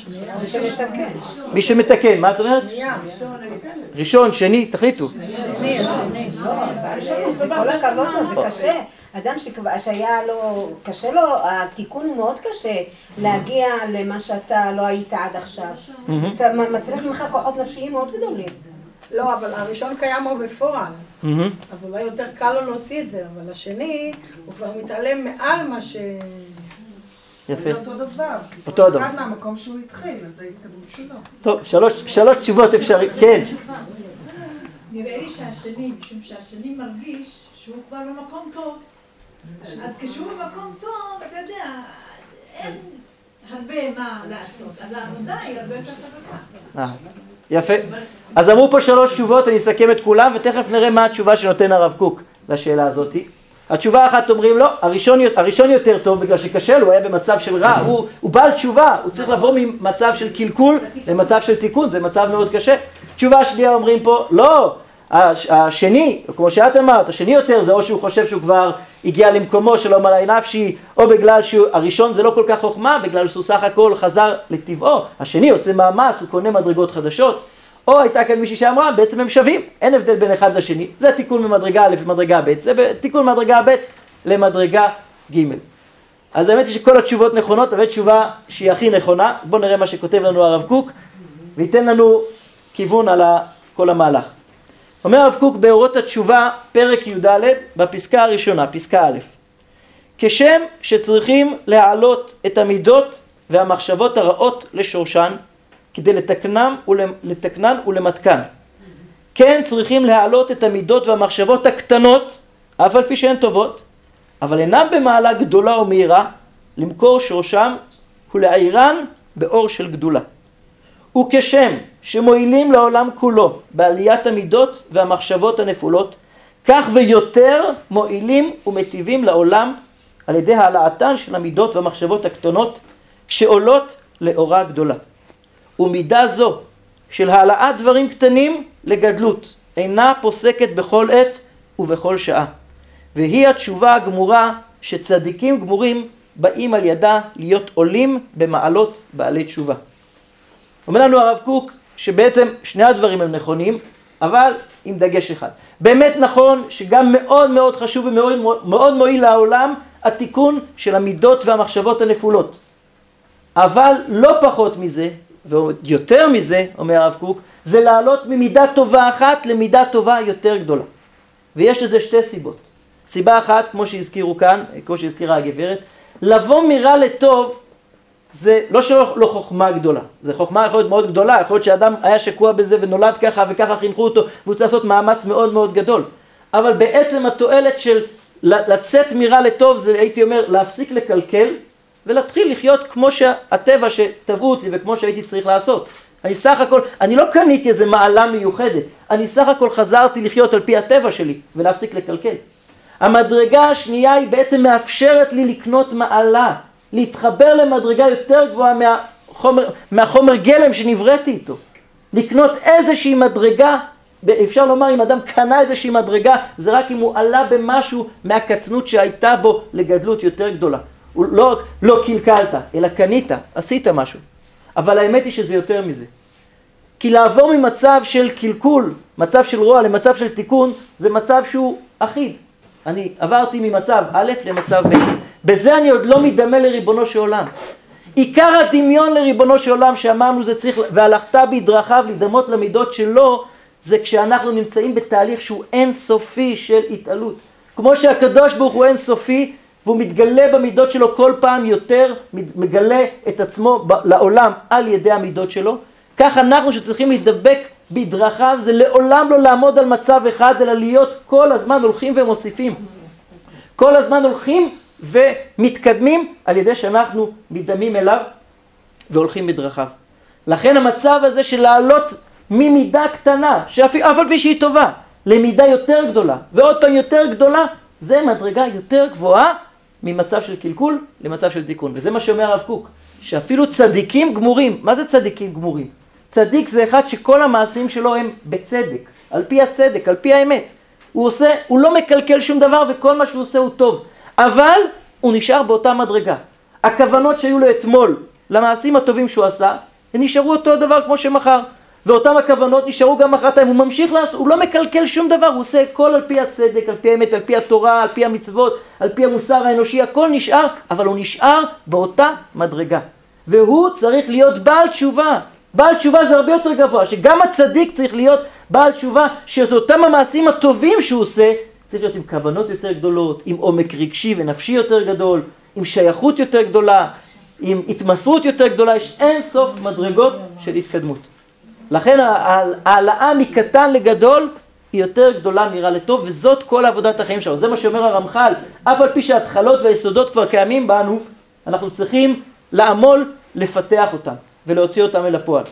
מי שמתקן. מה את אומרת? ראשון, שני, תחליטו. שני. כל הכבוד, זה קשה. אדם שהיה לו, קשה לו, התיקון הוא מאוד קשה להגיע למה שאתה לא היית עד עכשיו. מצריך ממך כוחות נפשיים מאוד גדולים. לא, אבל הראשון קיים הוא בפועל. אז אולי יותר קל לו להוציא את זה, אבל השני, הוא כבר מתעלם מעל מה ש... יפה. זה אותו דבר. אותו דבר. אחד מהמקום שהוא התחיל, אז זה התקדמות שלו. טוב, שלוש תשובות אפשריות. כן. נראה לי שהשני, משום שהשני מרגיש שהוא כבר במקום טוב. אז כשהוא במקום טוב, אתה יודע, אין הרבה מה לעשות. אז העבודה היא הרבה יותר חזקה. יפה. אז אמרו פה 3 תשובות, אני אסכם את כולם, ותכף נראה מה התשובה שנותן הרב קוק לשאלה הזאת. התשובה אחת אומרים לו, הראשון יותר טוב בגלל שקשה לו, הוא היה במצב של רע, הוא בעל תשובה, הוא צריך לבוא ממצב של קלקול למצב של תיקון, זה מצב מאוד קשה. תשובה שנייה אומרים פה, לא, השני, כמו שאת אמרת, השני יותר זה או שהוא חושב שהוא כבר הגיע למקומו שלא מלאי נפשי, או בגלל שהראשון זה לא כל כך חוכמה, בגלל שהוא סך הכל חזר לטבעו, השני עושה מאמץ, הוא קונה מדרגות חדשות, או הייתה כאן מישהי שאמרה, בעצם הם שווים, אין הבדל בין אחד לשני, זה תיקון ממדרגה א' למדרגה ב', זה תיקון ממדרגה ב' למדרגה ג'. אז האמת היא שכל התשובות נכונות, אבל תשובה שהיא הכי נכונה, בואו נראה מה שכותב לנו הרב קוק, וייתן לנו כיוון על כל המהלך. אומר הרב קוק באורות התשובה, פרק י"ד, בפסקה הראשונה, פסקה א', כשם שצריכים להעלות את המידות והמחשבות הרעות לשורשן, כדי לתקנן ולמתקן. כן צריכים להעלות את המידות והמחשבות הקטנות, אף על פי שהן טובות, אבל אינם במעלה גדולה או מהירה, למקור שורשם ולהאירן באור של גדולה. וכשם שמועילים לעולם כולו בעליית המידות והמחשבות הנפולות, כך ויותר מועילים ומטיבים לעולם על ידי העלאתן של המידות והמחשבות הקטנות, כשעולות לאורה גדולה. ומידה זו של העלאת דברים קטנים לגדלות אינה פוסקת בכל עת ובכל שעה. והיא התשובה הגמורה שצדיקים גמורים באים על ידה להיות עולים במעלות בעלי תשובה. אומר לנו הרב קוק שבעצם שני הדברים הם נכונים, אבל עם דגש אחד. באמת נכון שגם מאוד מאוד חשוב ומאוד מאוד מועיל לעולם התיקון של המידות והמחשבות הנפולות. אבל לא פחות מזה, ועוד יותר מזה, אומר הרב קוק, זה לעלות ממידה טובה אחת למידה טובה יותר גדולה. ויש לזה 2 סיבות. סיבה אחת, כמו שהזכירו כאן, כמו שהזכירה הגברת, לבוא מרע לטוב, זה לא חוכמה גדולה. זה חוכמה יכול להיות מאוד גדולה, יכול להיות שאדם היה שקוע בזה ונולד ככה וככה חינכו אותו, והוא צריך לעשות מאמץ מאוד מאוד גדול. אבל בעצם התועלת של לצאת מרע לטוב, זה הייתי אומר להפסיק לקלקל, ולהתחיל לחיות כמו שהטבע שטבעו אותי וכמו שהייתי צריך לעשות. אני סך הכל, אני לא קניתי איזה מעלה מיוחדת, אני סך הכל חזרתי לחיות על פי הטבע שלי ולהפסיק לקלקל. המדרגה השנייה היא בעצם מאפשרת לי לקנות מעלה, להתחבר למדרגה יותר גבוהה מהחומר גלם שנבראתי איתו. לקנות איזושהי מדרגה, אפשר לומר אם אדם קנה איזושהי מדרגה, זה רק אם הוא עלה במשהו מהקטנות שהייתה בו לגדלות יותר גדולה. הוא לא קלקלת, אלא קנית, עשית משהו. אבל האמת היא שזה יותר מזה. כי לעבור ממצב של קלקול, מצב של רוע למצב של תיקון, זה מצב שהוא אחיד. אני עברתי ממצב א' למצב ב'. בזה אני עוד לא מדמה לריבונו של עולם. עיקר הדמיון לריבונו של עולם שאמרנו זה צריך, והלכת בדרכיו לדמות למידות שלו, זה כשאנחנו נמצאים בתהליך שהוא אינסופי של התעלות. כמו שהקדוש ברוך הוא אינסופי, והוא מתגלה במידות שלו כל פעם יותר, מגלה את עצמו לעולם על ידי המידות שלו. כך אנחנו שצריכים להידבק בדרכיו, זה לעולם לא לעמוד על מצב אחד, אלא להיות כל הזמן הולכים ומוסיפים. כל הזמן הולכים ומתקדמים על ידי שאנחנו מדמים אליו והולכים בדרכיו. לכן המצב הזה של לעלות ממידה קטנה, אף על פי שהיא טובה, למידה יותר גדולה, ועוד פעם יותר גדולה, זה מדרגה יותר גבוהה ממצב של קלקול למצב של תיקון. וזה מה שאומר הרב קוק, שאפילו צדיקים גמורים, מה זה צדיקים גמורים? צדיק זה אחד שכל המעשים שלו הם בצדק, על פי הצדק, על פי האמת. הוא לא מקלקל שום דבר וכל מה שהוא עושה הוא טוב, אבל הוא נשאר באותה מדרגה. הכוונות שהיו לו אתמול למעשים הטובים שהוא עשה, הם נשארו אותו דבר כמו שמחר. ואותם הכוונות נשארו גם מחרתיים, הוא ממשיך לעשות, הוא לא מקלקל שום דבר, הוא עושה הכל על פי הצדק, על פי האמת, על פי התורה, על פי המצוות, על פי המוסר האנושי, הכל נשאר, אבל הוא נשאר באותה מדרגה. והוא צריך להיות בעל תשובה. בעל תשובה זה הרבה יותר גבוה, שגם הצדיק צריך להיות בעל תשובה, שאותם המעשים הטובים שהוא עושה, צריך להיות עם כוונות יותר גדולות, עם עומק רגשי ונפשי יותר גדול, עם שייכות יותר גדולה, עם התמסרות יותר גדולה, יש אין סוף מדרגות של התקדמות. לכן העלאה מקטן לגדול היא יותר גדולה מיראה לטוב, וזאת כל עבודת החיים שלנו. זה מה שאומר הרמח"ל, אף על פי שההתחלות והיסודות כבר קיימים בנו, אנחנו צריכים לעמול לפתח אותם ולהוציא אותם אל הפועל.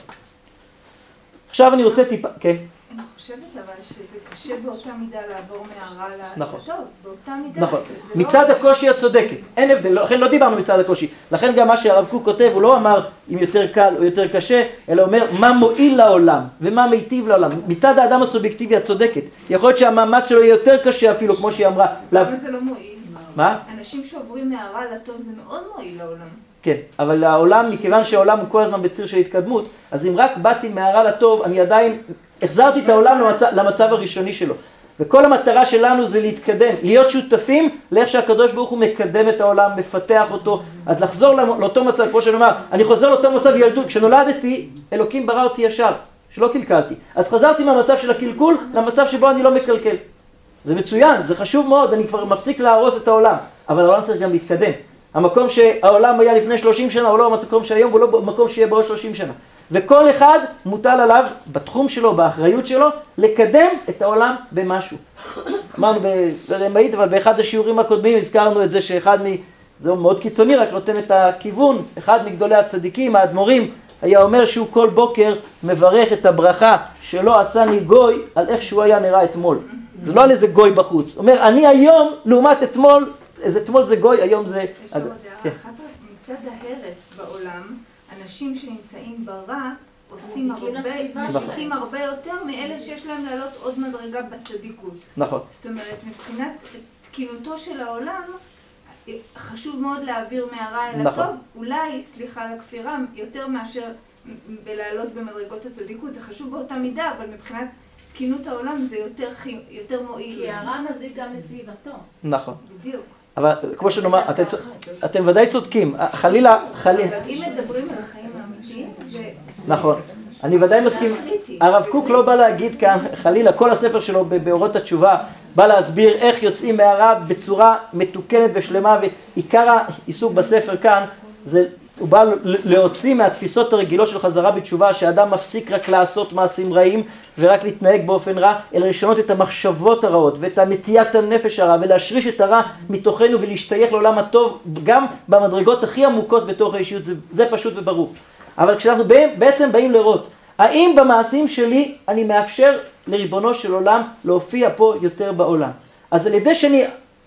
עכשיו אני רוצה טיפה, כן. אני חושבת אבל שזה קשה באותה מידה לעבור מהרע נכון. לטוב, באותה מידה. נכון, מצד הקושי את צודקת, אין הבדל, לכן לא דיברנו מצד הקושי, לכן גם מה שהרב קוק כותב, הוא לא אמר אם יותר קל או יותר קשה, אלא אומר מה מועיל לעולם ומה מיטיב לעולם. מצד האדם הסובייקטיבי את צודקת, יכול להיות שהמאמץ שלו יהיה יותר קשה אפילו, כמו שהיא אמרה. למה זה לא מועיל? מה? אנשים שעוברים מהרע לטוב זה מאוד מועיל לעולם. כן, אבל העולם, מכיוון שהעולם הוא כל הזמן בציר של התקדמות, אז אם רק באתי מהרע לטוב, אני עדיין החזרתי את העולם למצב הראשוני שלו. וכל המטרה שלנו זה להתקדם, להיות שותפים לאיך שהקדוש ברוך הוא מקדם את העולם, מפתח אותו. אז לחזור לאותו מצב, כמו שאני אומר, אני חוזר לאותו מצב ילדות. כשנולדתי, אלוקים ברא אותי ישר, שלא קלקלתי. אז חזרתי מהמצב של הקלקול למצב שבו אני לא מקלקל. זה מצוין, זה חשוב מאוד, אני כבר מפסיק להרוס את העולם. אבל העולם צריך גם להתקדם. המקום שהעולם היה לפני 30 שנה, הוא לא המקום שהיום, הוא לא המקום שיהיה בעוד 30 שנה. וכל אחד מוטל עליו, בתחום שלו, באחריות שלו, לקדם את העולם במשהו. אמרנו, לא יודע אם היית, אבל באחד השיעורים הקודמים הזכרנו את זה שאחד זה מאוד קיצוני, רק נותן את הכיוון, אחד מגדולי הצדיקים, האדמו"רים, היה אומר שהוא כל בוקר מברך את הברכה שלא עשני גוי על איך שהוא היה נראה אתמול. זה לא על איזה גוי בחוץ. הוא אומר, אני היום, לעומת אתמול, אתמול זה גוי, היום זה... יש עוד דעה אחת, מצד ההרס בעולם, אנשים שנמצאים ברע עושים מזיקים הרבה יותר מאלה שיש להם לעלות עוד מדרגה בצדיקות. נכון. זאת אומרת, מבחינת תקינותו של העולם, חשוב מאוד להעביר מהרע אל הטוב, אולי, סליחה על הכפירה, יותר מאשר בלעלות במדרגות הצדיקות, זה חשוב באותה מידה, אבל מבחינת תקינות העולם זה יותר מועיל. כי הרע מזיק גם לסביבתו. נכון. בדיוק. אבל כמו שנאמר, אתם ודאי צודקים, חלילה. אבל אם מדברים על החיים האמיתיים, זה... נכון, אני ודאי מסכים. הרב קוק לא בא להגיד כאן, חלילה, כל הספר שלו באורות התשובה, בא להסביר איך יוצאים מהרע בצורה מתוקנת ושלמה, ועיקר העיסוק בספר כאן, הוא בא להוציא מהתפיסות הרגילות של חזרה בתשובה, שהאדם מפסיק רק לעשות מעשים רעים ורק להתנהג באופן רע, אלא לשנות את המחשבות הרעות ואת הנטיית הנפש הרע, ולהשריש את הרע מתוכנו ולהשתייך לעולם הטוב, גם במדרגות הכי עמוקות בתוך האישיות. זה פשוט וברור. אבל כשאנחנו בעצם באים לראות, האם במעשים שלי אני מאפשר לריבונו של עולם להופיע פה יותר בעולם? אז על ידי שאני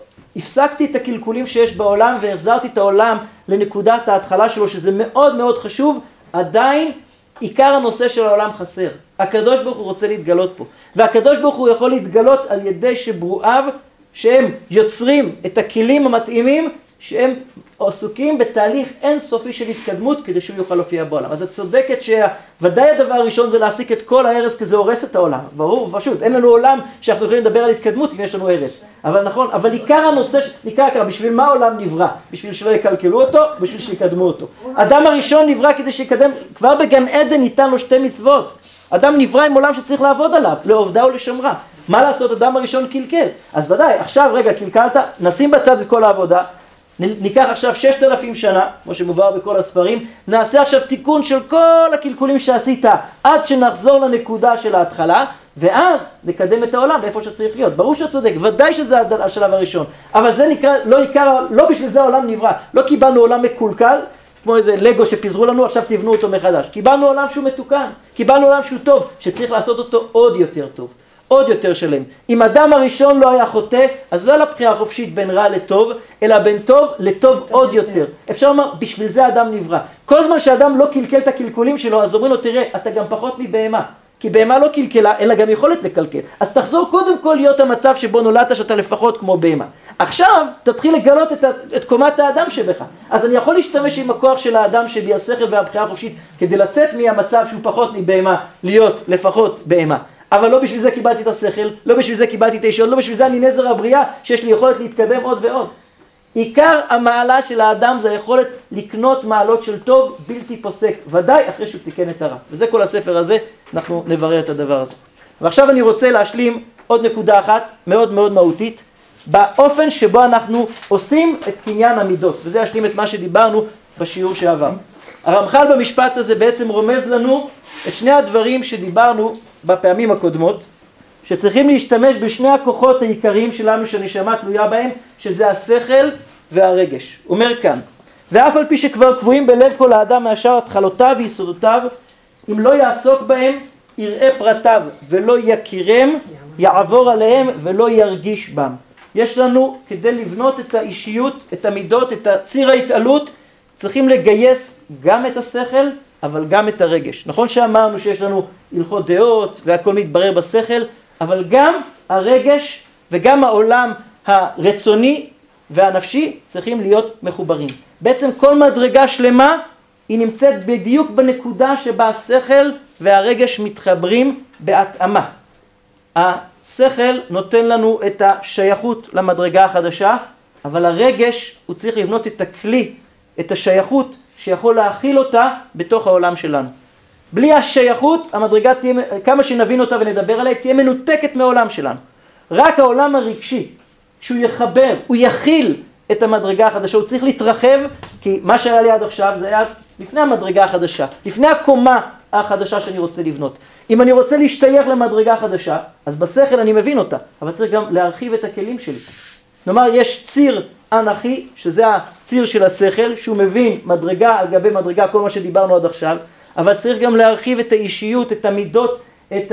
הפסקתי את הקלקולים שיש בעולם והחזרתי את העולם לנקודת ההתחלה שלו, שזה מאוד מאוד חשוב, עדיין עיקר הנושא של העולם חסר. הקדוש ברוך הוא רוצה להתגלות פה. והקדוש ברוך הוא יכול להתגלות על ידי שברואיו, שהם יוצרים את הכלים המתאימים, שהם עסוקים בתהליך אינסופי של התקדמות כדי שהוא יוכל להופיע בעולם. אז את צודקת שוודאי הדבר הראשון זה להפסיק את כל ההרס, כי זה הורס את העולם. ברור, פשוט. אין לנו עולם שאנחנו יכולים לדבר על התקדמות אם יש לנו הרס. אבל נכון, אבל עיקר הנושא, בשביל מה העולם נברא? בשביל שלא יקלקלו אותו, בשביל שיקדמו אותו. אדם הראשון נברא כדי שיקדם, כבר בגן עדן ניתן לו 2 מצוות. אדם נברא עם עולם שצריך לעבוד עליו, לעובדה ולשמרה. מה לעשות? אדם הראשון קלקל. אז ודאי, עכשיו רגע, קלקלת, נשים בצד את כל העבודה. ניקח עכשיו 6,000 שנה, כמו שמובא בכל הספרים, נעשה עכשיו תיקון של כל הקלקולים שעשית, עד שנחזור לנקודה של ההתחלה, ואז נקדם את העולם לאיפה שצריך להיות. ברור שצודק, ודאי שזה השלב הראשון, אבל זה נקרא, לא בשביל זה העולם נברא. לא קיבלנו עולם מקולקל, כמו איזה לגו שפיזרו לנו, עכשיו תבנו אותו מחדש. קיבלנו עולם שהוא מתוקן, קיבלנו עולם שהוא טוב, שצריך לעשות אותו עוד יותר טוב. עוד יותר שלם. אם אדם הראשון לא היה חוטא, אז לא היה לבחירה חופשית בין רע לטוב, אלא בין טוב לטוב עוד יותר. אפשר לומר, בשביל זה אדם נברא. כל זמן שאדם לא קלקל את הקלקולים שלו, אז אומרים לו, תראה, אתה גם פחות מבהמה. כי בהמה לא קלקלה, אין לה גם יכולת לקלקל. אז תחזור קודם כל להיות המצב שבו נולדת שאתה לפחות כמו בהמה. עכשיו תתחיל לגלות את קומת האדם שבך. אז אני יכול להשתמש עם הכוח של האדם שבי, השכל והבחירה החופשית, כדי לצאת מהמצב שהוא פחות מבהמה, להיות לפחות בהמה. אבל לא בשביל זה קיבלתי את השכל, לא בשביל זה קיבלתי את האישיות, לא בשביל זה אני נזר הבריאה, שיש לי יכולת להתקדם עוד ועוד. עיקר המעלה של האדם זה היכולת לקנות מעלות של טוב בלתי פוסק, ודאי אחרי שהוא תיקן את הרע. וזה כל הספר הזה, אנחנו נברר את הדבר הזה. ועכשיו אני רוצה להשלים עוד נקודה אחת, מאוד מאוד מהותית, באופן שבו אנחנו עושים את קניין המידות, וזה ישלים את מה שדיברנו בשיעור שעבר. הרמח"ל במשפט הזה בעצם רומז לנו את שני הדברים שדיברנו בפעמים הקודמות, שצריכים להשתמש בשני הכוחות העיקריים שלנו שהנשמה תלויה בהם, שזה השכל והרגש. הוא אומר כאן, ואף על פי שכבר קבועים בלב כל האדם מאשר התחלותיו ויסודותיו, אם לא יעסוק בהם, יראה פרטיו ולא יכירם, יעבור עליהם ולא ירגיש בם. יש לנו, כדי לבנות את האישיות, את המידות, את ציר ההתעלות, צריכים לגייס גם את השכל, אבל גם את הרגש. נכון שאמרנו שיש לנו הלכות דעות והכל מתברר בשכל, אבל גם הרגש וגם העולם הרצוני והנפשי צריכים להיות מחוברים. בעצם כל מדרגה שלמה היא נמצאת בדיוק בנקודה שבה השכל והרגש מתחברים בהתאמה. השכל נותן לנו את השייכות למדרגה החדשה, אבל הרגש הוא צריך לבנות את הכלי, את השייכות שיכול להכיל אותה בתוך העולם שלנו. בלי השייכות המדרגה תהיה, כמה שנבין אותה ונדבר עליה, תהיה מנותקת מהעולם שלנו. רק העולם הרגשי, שהוא יחבר, הוא יכיל את המדרגה החדשה, הוא צריך להתרחב, כי מה שהיה לי עד עכשיו זה היה לפני המדרגה החדשה, לפני הקומה החדשה שאני רוצה לבנות. אם אני רוצה להשתייך למדרגה חדשה, אז בשכל אני מבין אותה, אבל צריך גם להרחיב את הכלים שלי. נאמר, יש ציר אנכי, שזה הציר של השכל, שהוא מבין מדרגה על גבי מדרגה, כל מה שדיברנו עד עכשיו, אבל צריך גם להרחיב את האישיות, את המידות, את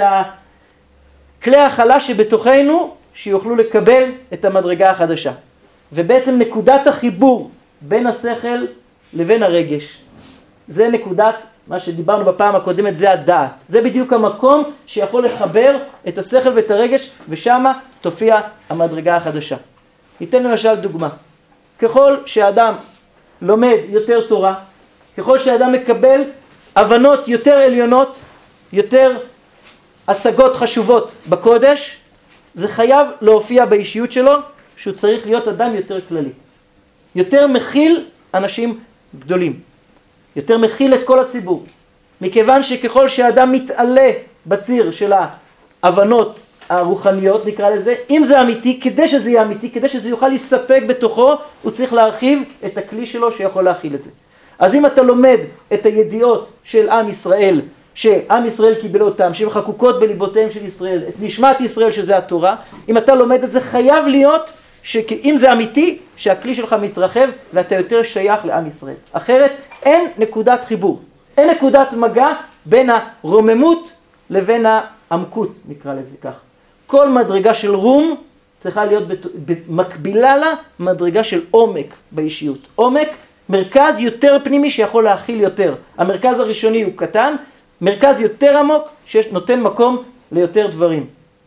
כלי ההכלה שבתוכנו, שיוכלו לקבל את המדרגה החדשה. ובעצם נקודת החיבור בין השכל לבין הרגש, זה נקודת, מה שדיברנו בפעם הקודמת, זה הדעת. זה בדיוק המקום שיכול לחבר את השכל ואת הרגש, ושם תופיע המדרגה החדשה. ניתן למשל דוגמה. ככל שאדם לומד יותר תורה, ככל שאדם מקבל הבנות יותר עליונות, יותר השגות חשובות בקודש, זה חייב להופיע באישיות שלו, שהוא צריך להיות אדם יותר כללי. יותר מכיל אנשים גדולים. יותר מכיל את כל הציבור. מכיוון שככל שאדם מתעלה בציר של ההבנות הרוחניות, נקרא לזה, אם זה אמיתי, כדי שזה יהיה אמיתי, כדי שזה יוכל להספק בתוכו, הוא צריך להרחיב את הכלי שלו שיכול להכיל את זה. אז אם אתה לומד את הידיעות של עם ישראל, שעם ישראל קיבל אותם, שהן חקוקות בליבותיהם של ישראל, את נשמת ישראל שזה התורה, אם אתה לומד את זה, חייב להיות שאם זה אמיתי, שהכלי שלך מתרחב ואתה יותר שייך לעם ישראל. אחרת אין נקודת חיבור, אין נקודת מגע בין הרוממות לבין העמקות, נקרא לזה כך. כל מדרגה של רום צריכה להיות מקבילה לה מדרגה של עומק באישיות. עומק, מרכז יותר פנימי שיכול להכיל יותר. המרכז הראשוני הוא קטן, מרכז יותר עמוק שנותן מקום ליותר דברים.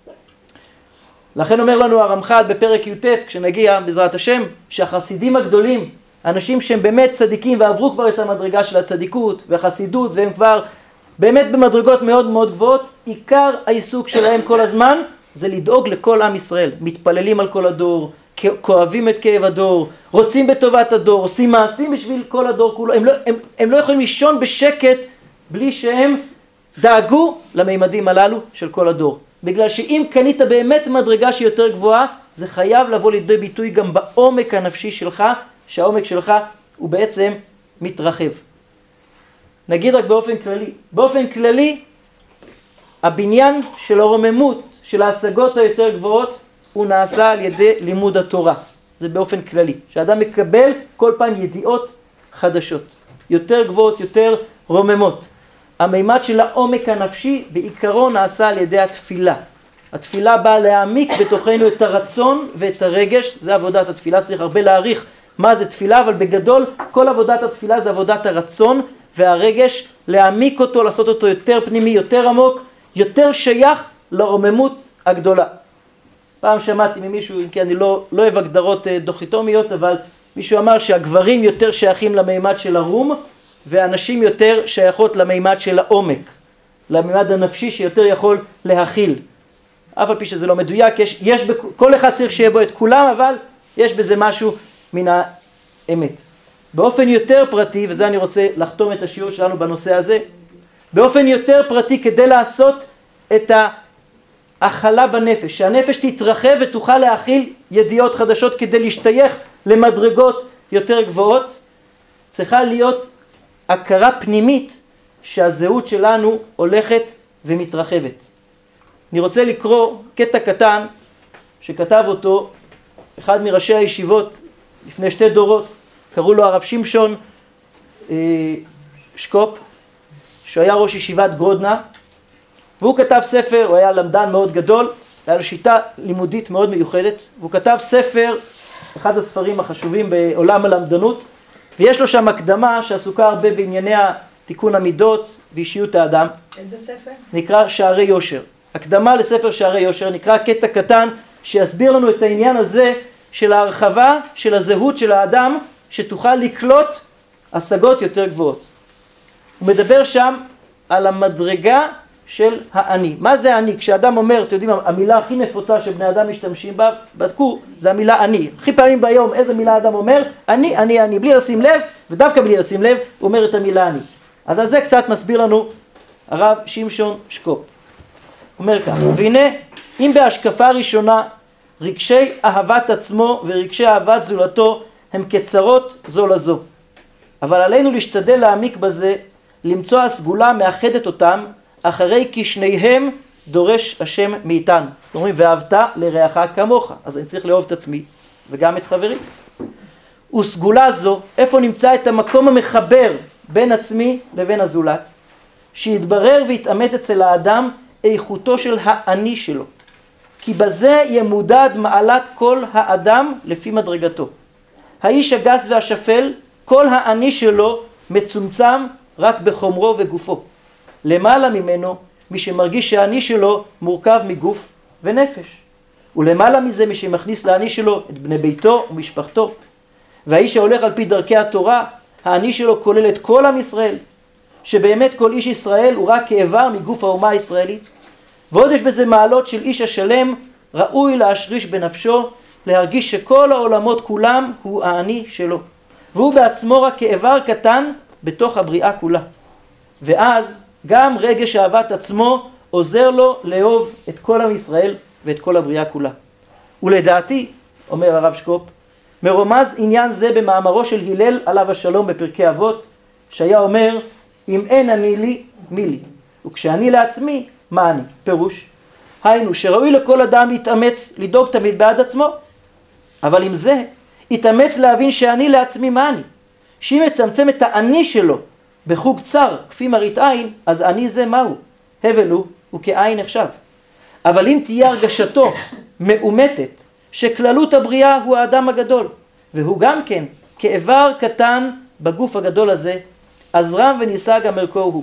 לכן אומר לנו הרמח"ל בפרק י"ט, כשנגיע בעזרת השם, שהחסידים הגדולים, אנשים שהם באמת צדיקים ועברו כבר את המדרגה של הצדיקות והחסידות, והם כבר באמת במדרגות מאוד מאוד גבוהות, עיקר העיסוק שלהם כל הזמן זה לדאוג לכל עם ישראל. מתפללים על כל הדור, כואבים את כאב הדור, רוצים בטובת הדור, עושים מעשים בשביל כל הדור כולו. הם לא יכולים לישון בשקט בלי שהם דאגו למימדים הללו של כל הדור. בגלל שאם קנית באמת מדרגה שהיא יותר גבוהה, זה חייב לבוא לידי ביטוי גם בעומק הנפשי שלך, שהעומק שלך הוא בעצם מתרחב. נגיד רק באופן כללי. באופן כללי, הבניין של הרוממות, של ההשגות היותר גבוהות, הוא נעשה על ידי לימוד התורה. זה באופן כללי. שאדם מקבל כל פעם ידיעות חדשות. יותר גבוהות, יותר רוממות. המימד של העומק הנפשי בעיקרו נעשה על ידי התפילה. התפילה באה להעמיק בתוכנו את הרצון ואת הרגש, זה עבודת התפילה, צריך הרבה להעריך מה זה תפילה, אבל בגדול כל עבודת התפילה זה עבודת הרצון והרגש, להעמיק אותו, לעשות אותו יותר פנימי, יותר עמוק, יותר שייך לרוממות הגדולה. פעם שמעתי ממישהו, כי אני לא אוהב הגדרות דוחיתומיות, אבל מישהו אמר שהגברים יותר שייכים למימד של הרום, ואנשים יותר שייכות למימד של העומק, למימד הנפשי שיותר יכול להכיל. אף על פי שזה לא מדויק, כל אחד צריך שיהיה בו את כולם, אבל יש בזה משהו מן האמת. באופן יותר פרטי, וזה אני רוצה לחתום את השיעור שלנו בנושא הזה, באופן יותר פרטי כדי לעשות את ההכלה בנפש, שהנפש תתרחב ותוכל להכיל ידיעות חדשות כדי להשתייך למדרגות יותר גבוהות, צריכה להיות הכרה פנימית שהזהות שלנו הולכת ומתרחבת. אני רוצה לקרוא קטע קטן שכתב אותו אחד מראשי הישיבות לפני 2 דורות, קראו לו הרב שמשון שקופ, שהוא היה ראש ישיבת גרודנה, והוא כתב ספר, הוא היה למדן מאוד גדול, היה לו שיטה לימודית מאוד מיוחדת, והוא כתב ספר, אחד הספרים החשובים בעולם הלמדנות, ויש לו שם הקדמה שעסוקה הרבה בענייני תיקון המידות ואישיות האדם. איזה ספר? נקרא שערי יושר. הקדמה לספר שערי יושר, נקרא קטע קטן שיסביר לנו את העניין הזה של ההרחבה של הזהות של האדם, שתוכל לקלוט השגות יותר גבוהות. הוא מדבר שם על המדרגה של האני. מה זה אני? כשאדם אומר, אתם יודעים, המילה הכי נפוצה שבני אדם משתמשים בה, בדקו, זה המילה אני. הכי פעמים ביום, איזה מילה אדם אומר? אני, אני, אני. בלי לשים לב, ודווקא בלי לשים לב, הוא אומר את המילה אני. אז על זה קצת מסביר לנו הרב שמשון שקופ. הוא אומר כך, והנה, אם בהשקפה ראשונה, רגשי אהבת עצמו ורגשי אהבת זולתו הם כצרות זו לזו. אבל עלינו להשתדל להעמיק בזה, למצוא הסגולה מאחדת אותם, אחרי כי שניהם דורש השם מאיתנו. אומרים, ואהבת לרעך כמוך. אז אני צריך לאהוב את עצמי וגם את חברי. וסגולה זו, איפה נמצא את המקום המחבר בין עצמי לבין הזולת? שיתברר ויתאמת אצל האדם איכותו של האני שלו. כי בזה ימודד מעלת כל האדם לפי מדרגתו. האיש הגס והשפל, כל האני שלו מצומצם רק בחומרו וגופו. למעלה ממנו, מי שמרגיש שהאני שלו מורכב מגוף ונפש. ולמעלה מזה, מי שמכניס לאני שלו את בני ביתו ומשפחתו. והאיש ההולך על פי דרכי התורה, האני שלו כולל את כל עם ישראל. שבאמת כל איש ישראל הוא רק כאיבר מגוף האומה הישראלית. ועוד יש בזה מעלות של איש השלם, ראוי להשריש בנפשו, להרגיש שכל העולמות כולם הוא האני שלו. והוא בעצמו רק כאיבר קטן בתוך הבריאה כולה. ואז גם רגש אהבת עצמו עוזר לו לאהוב את כל עם ישראל ואת כל הבריאה כולה. ולדעתי, אומר הרב שקופ, מרומז עניין זה במאמרו של הלל עליו השלום בפרקי אבות, שהיה אומר, אם אין אני לי, מי לי? וכשאני לעצמי, מה אני? פירוש. היינו, שראוי לכל אדם להתאמץ, לדאוג תמיד בעד עצמו. אבל עם זה, יתאמץ להבין שאני לעצמי מה אני. שאם יצמצם את האני שלו בחוג צר, כפי מראית עין, אז אני זה מהו? הבל הוא כעין נחשב. אבל אם תהיה הרגשתו מאומתת, שכללות הבריאה הוא האדם הגדול, והוא גם כן כאיבר קטן בגוף הגדול הזה, אז רם ונישא גם ערכו הוא.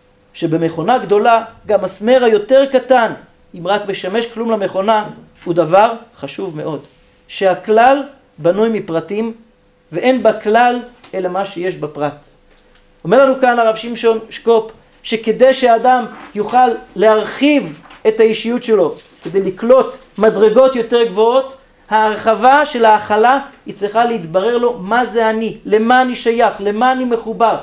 שבמכונה גדולה גם הסמר היותר קטן, אם רק משמש כלום למכונה, הוא דבר חשוב מאוד. שהכלל בנוי מפרטים, ואין בכלל אלא מה שיש בפרט. אומר לנו כאן הרב שמשון שקופ, שכדי שהאדם יוכל להרחיב את האישיות שלו, כדי לקלוט מדרגות יותר גבוהות, ההרחבה של ההכלה היא צריכה להתברר לו מה זה אני, למה אני שייך, למה אני מחובר.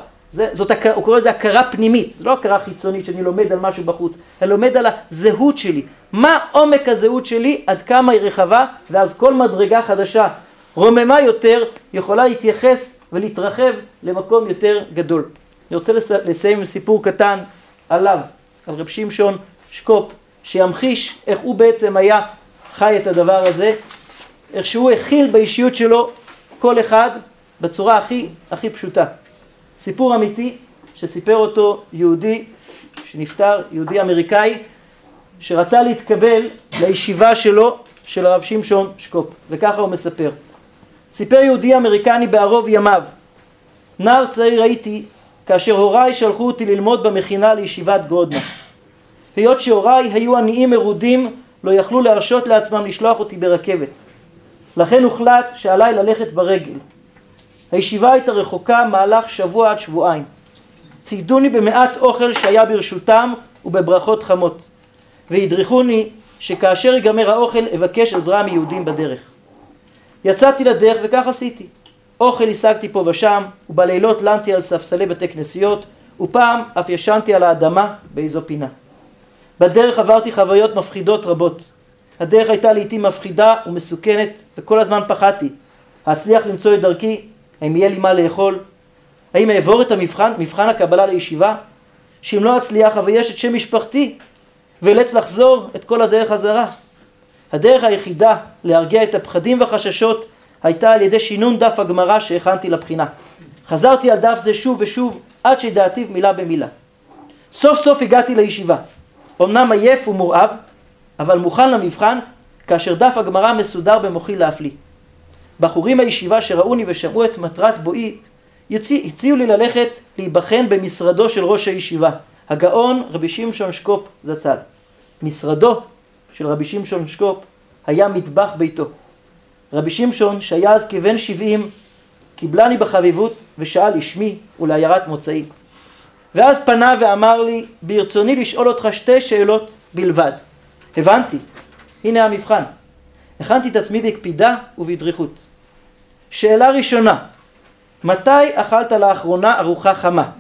הוא קורא לזה הכרה פנימית, זה לא הכרה חיצונית שאני לומד על משהו בחוץ, אני לומד על הזהות שלי. מה עומק הזהות שלי, עד כמה היא רחבה, ואז כל מדרגה חדשה, רוממה יותר, יכולה להתייחס ולהתרחב למקום יותר גדול. אני רוצה לסיים עם סיפור קטן עליו, על רב שמשון שקופ, שימחיש איך הוא בעצם היה חי את הדבר הזה, איך שהוא הכיל באישיות שלו כל אחד בצורה הכי פשוטה. סיפור אמיתי שסיפר אותו יהודי שנפטר, יהודי אמריקאי, שרצה להתקבל לישיבה שלו, של הרב שמשון שקופ, וככה הוא מספר. סיפר יהודי אמריקני בערוב ימיו, נער צעיר הייתי כאשר הוריי שלחו אותי ללמוד במכינה לישיבת גרודנה. היות שהוריי היו עניים מרודים, לא יכלו להרשות לעצמם לשלוח אותי ברכבת. לכן הוחלט שעליי ללכת ברגל. הישיבה הייתה רחוקה מהלך שבוע עד שבועיים. ציידוני במעט אוכל שהיה ברשותם ובברכות חמות. והדריכוני שכאשר ייגמר האוכל אבקש עזרה מיהודים בדרך. יצאתי לדרך וכך עשיתי. אוכל השגתי פה ושם, ובלילות לנתי על ספסלי בתי כנסיות, ופעם אף ישנתי על האדמה באיזו פינה. בדרך עברתי חוויות מפחידות רבות. הדרך הייתה לעתים מפחידה ומסוכנת, וכל הזמן פחדתי. אצליח למצוא את דרכי? האם יהיה לי מה לאכול? האם אעבור את מבחן הקבלה לישיבה? שאם לא אצליח, אבל יש את שם משפחתי. ואילץ לחזור את כל הדרך חזרה. הדרך היחידה להרגיע את הפחדים והחששות הייתה על ידי שינון דף הגמרא שהכנתי לבחינה. חזרתי על דף זה שוב ושוב עד שדעתי מילה במילה. סוף סוף הגעתי לישיבה. אמנם עייף ומורעב, אבל מוכן למבחן כאשר דף הגמרא מסודר במוחי להפליא. בחורים מהישיבה שראוני ושמעו את מטרת בואי הציעו לי ללכת להיבחן במשרדו של ראש הישיבה, הגאון רבי שמשון שקופ זצ"ל. משרדו של רבי שמשון שקופ היה מטבח ביתו. רבי שמשון שהיה אז כבן 70 קיבלני בחביבות ושאל לשמי ולעיירת מוצאי. ואז פנה ואמר לי, ברצוני לשאול אותך 2 שאלות בלבד. הבנתי, הנה המבחן. הכנתי את עצמי בקפידה ובדריכות. שאלה ראשונה, מתי אכלת לאחרונה ארוחה חמה?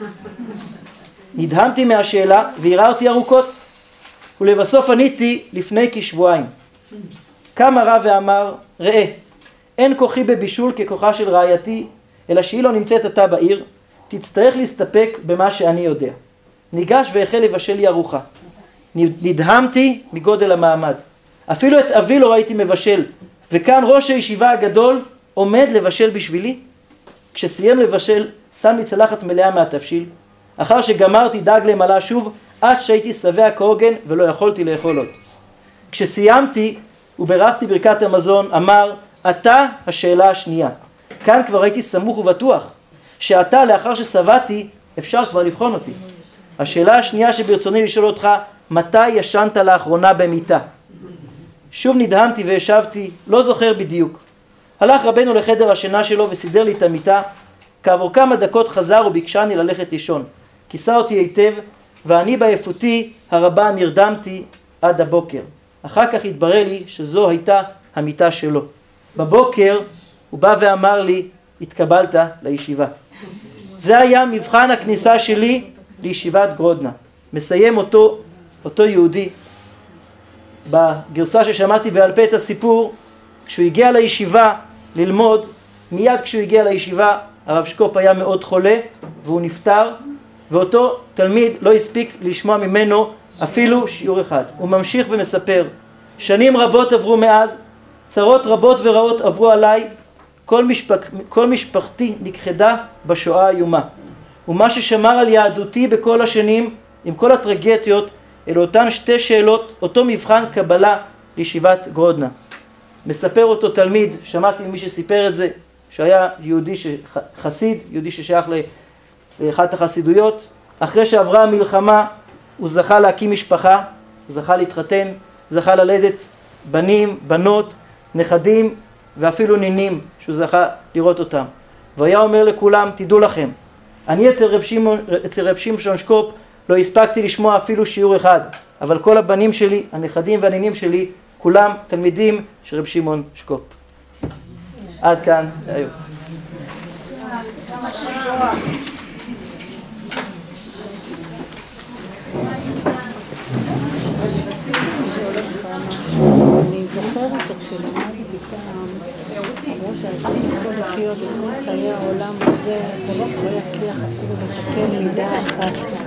נדהמתי מהשאלה והרהרתי ארוכות, ולבסוף עניתי לפני כשבועיים. קם הרב ואמר, ראה, אין כוחי בבישול ככוחה של רעייתי, אלא שהיא לא נמצאת עתה בעיר, תצטרך להסתפק במה שאני יודע. ניגש והחל לבשל לי ארוחה. נדהמתי מגודל המעמד. אפילו את אבי לא ראיתי מבשל, וכאן ראש הישיבה הגדול עומד לבשל בשבילי. כשסיים לבשל, שם לי צלחת מלאה מהתבשיל. אחר שגמרתי דאג למלא שוב, עד שהייתי שבע כהוגן ולא יכולתי לאכול עוד. כשסיימתי וברכתי ברכת המזון, אמר, אתה השאלה השנייה. כאן כבר הייתי סמוך ובטוח, שאתה לאחר ששבעתי אפשר כבר לבחון אותי. השאלה השנייה שברצוני לשאול אותך, מתי ישנת לאחרונה במיטה? שוב נדהמתי והשבתי, לא זוכר בדיוק. הלך רבנו לחדר השינה שלו וסידר לי את המיטה. כעבור כמה דקות חזר וביקשני ללכת לישון. כיסה אותי היטב, ואני בעייפותי הרבה נרדמתי עד הבוקר. אחר כך התברר לי שזו הייתה המיטה שלו. בבוקר הוא בא ואמר לי, התקבלת לישיבה. זה היה מבחן הכניסה שלי לישיבת גרודנה. מסיים אותו יהודי. בגרסה ששמעתי בעל פה את הסיפור, כשהוא הגיע לישיבה ללמוד, מיד כשהוא הגיע לישיבה, הרב שקופ היה מאוד חולה והוא נפטר, ואותו תלמיד לא הספיק לשמוע ממנו אפילו שיעור אחד. הוא ממשיך ומספר, שנים רבות עברו מאז, צרות רבות ורעות עברו עליי, כל משפחתי נכחדה בשואה האיומה. ומה ששמר על יהדותי בכל השנים, עם כל הטרגדיות, אלו אותן 2 שאלות, אותו מבחן קבלה לישיבת גרודנה. מספר אותו תלמיד, שמעתי ממי שסיפר את זה, שהיה יהודי חסיד, יהודי ששייך לאחת החסידויות. אחרי שעברה המלחמה הוא זכה להקים משפחה, הוא זכה להתחתן, זכה ללדת בנים, בנות, נכדים ואפילו נינים שהוא זכה לראות אותם. והיה אומר לכולם, תדעו לכם, אני אצל רב שמשון שקופ לא הספקתי לשמוע אפילו שיעור אחד, אבל כל הבנים שלי, הנכדים והנינים שלי, כולם תלמידים של רב שמעון שקופ. עד כאן היום. אני זוכרת שכשלמדתי פעם, אמרו שאדם יכול לחיות את כל חיי העולם הזה, ולא יצליח אפילו לתקן מידה אחת.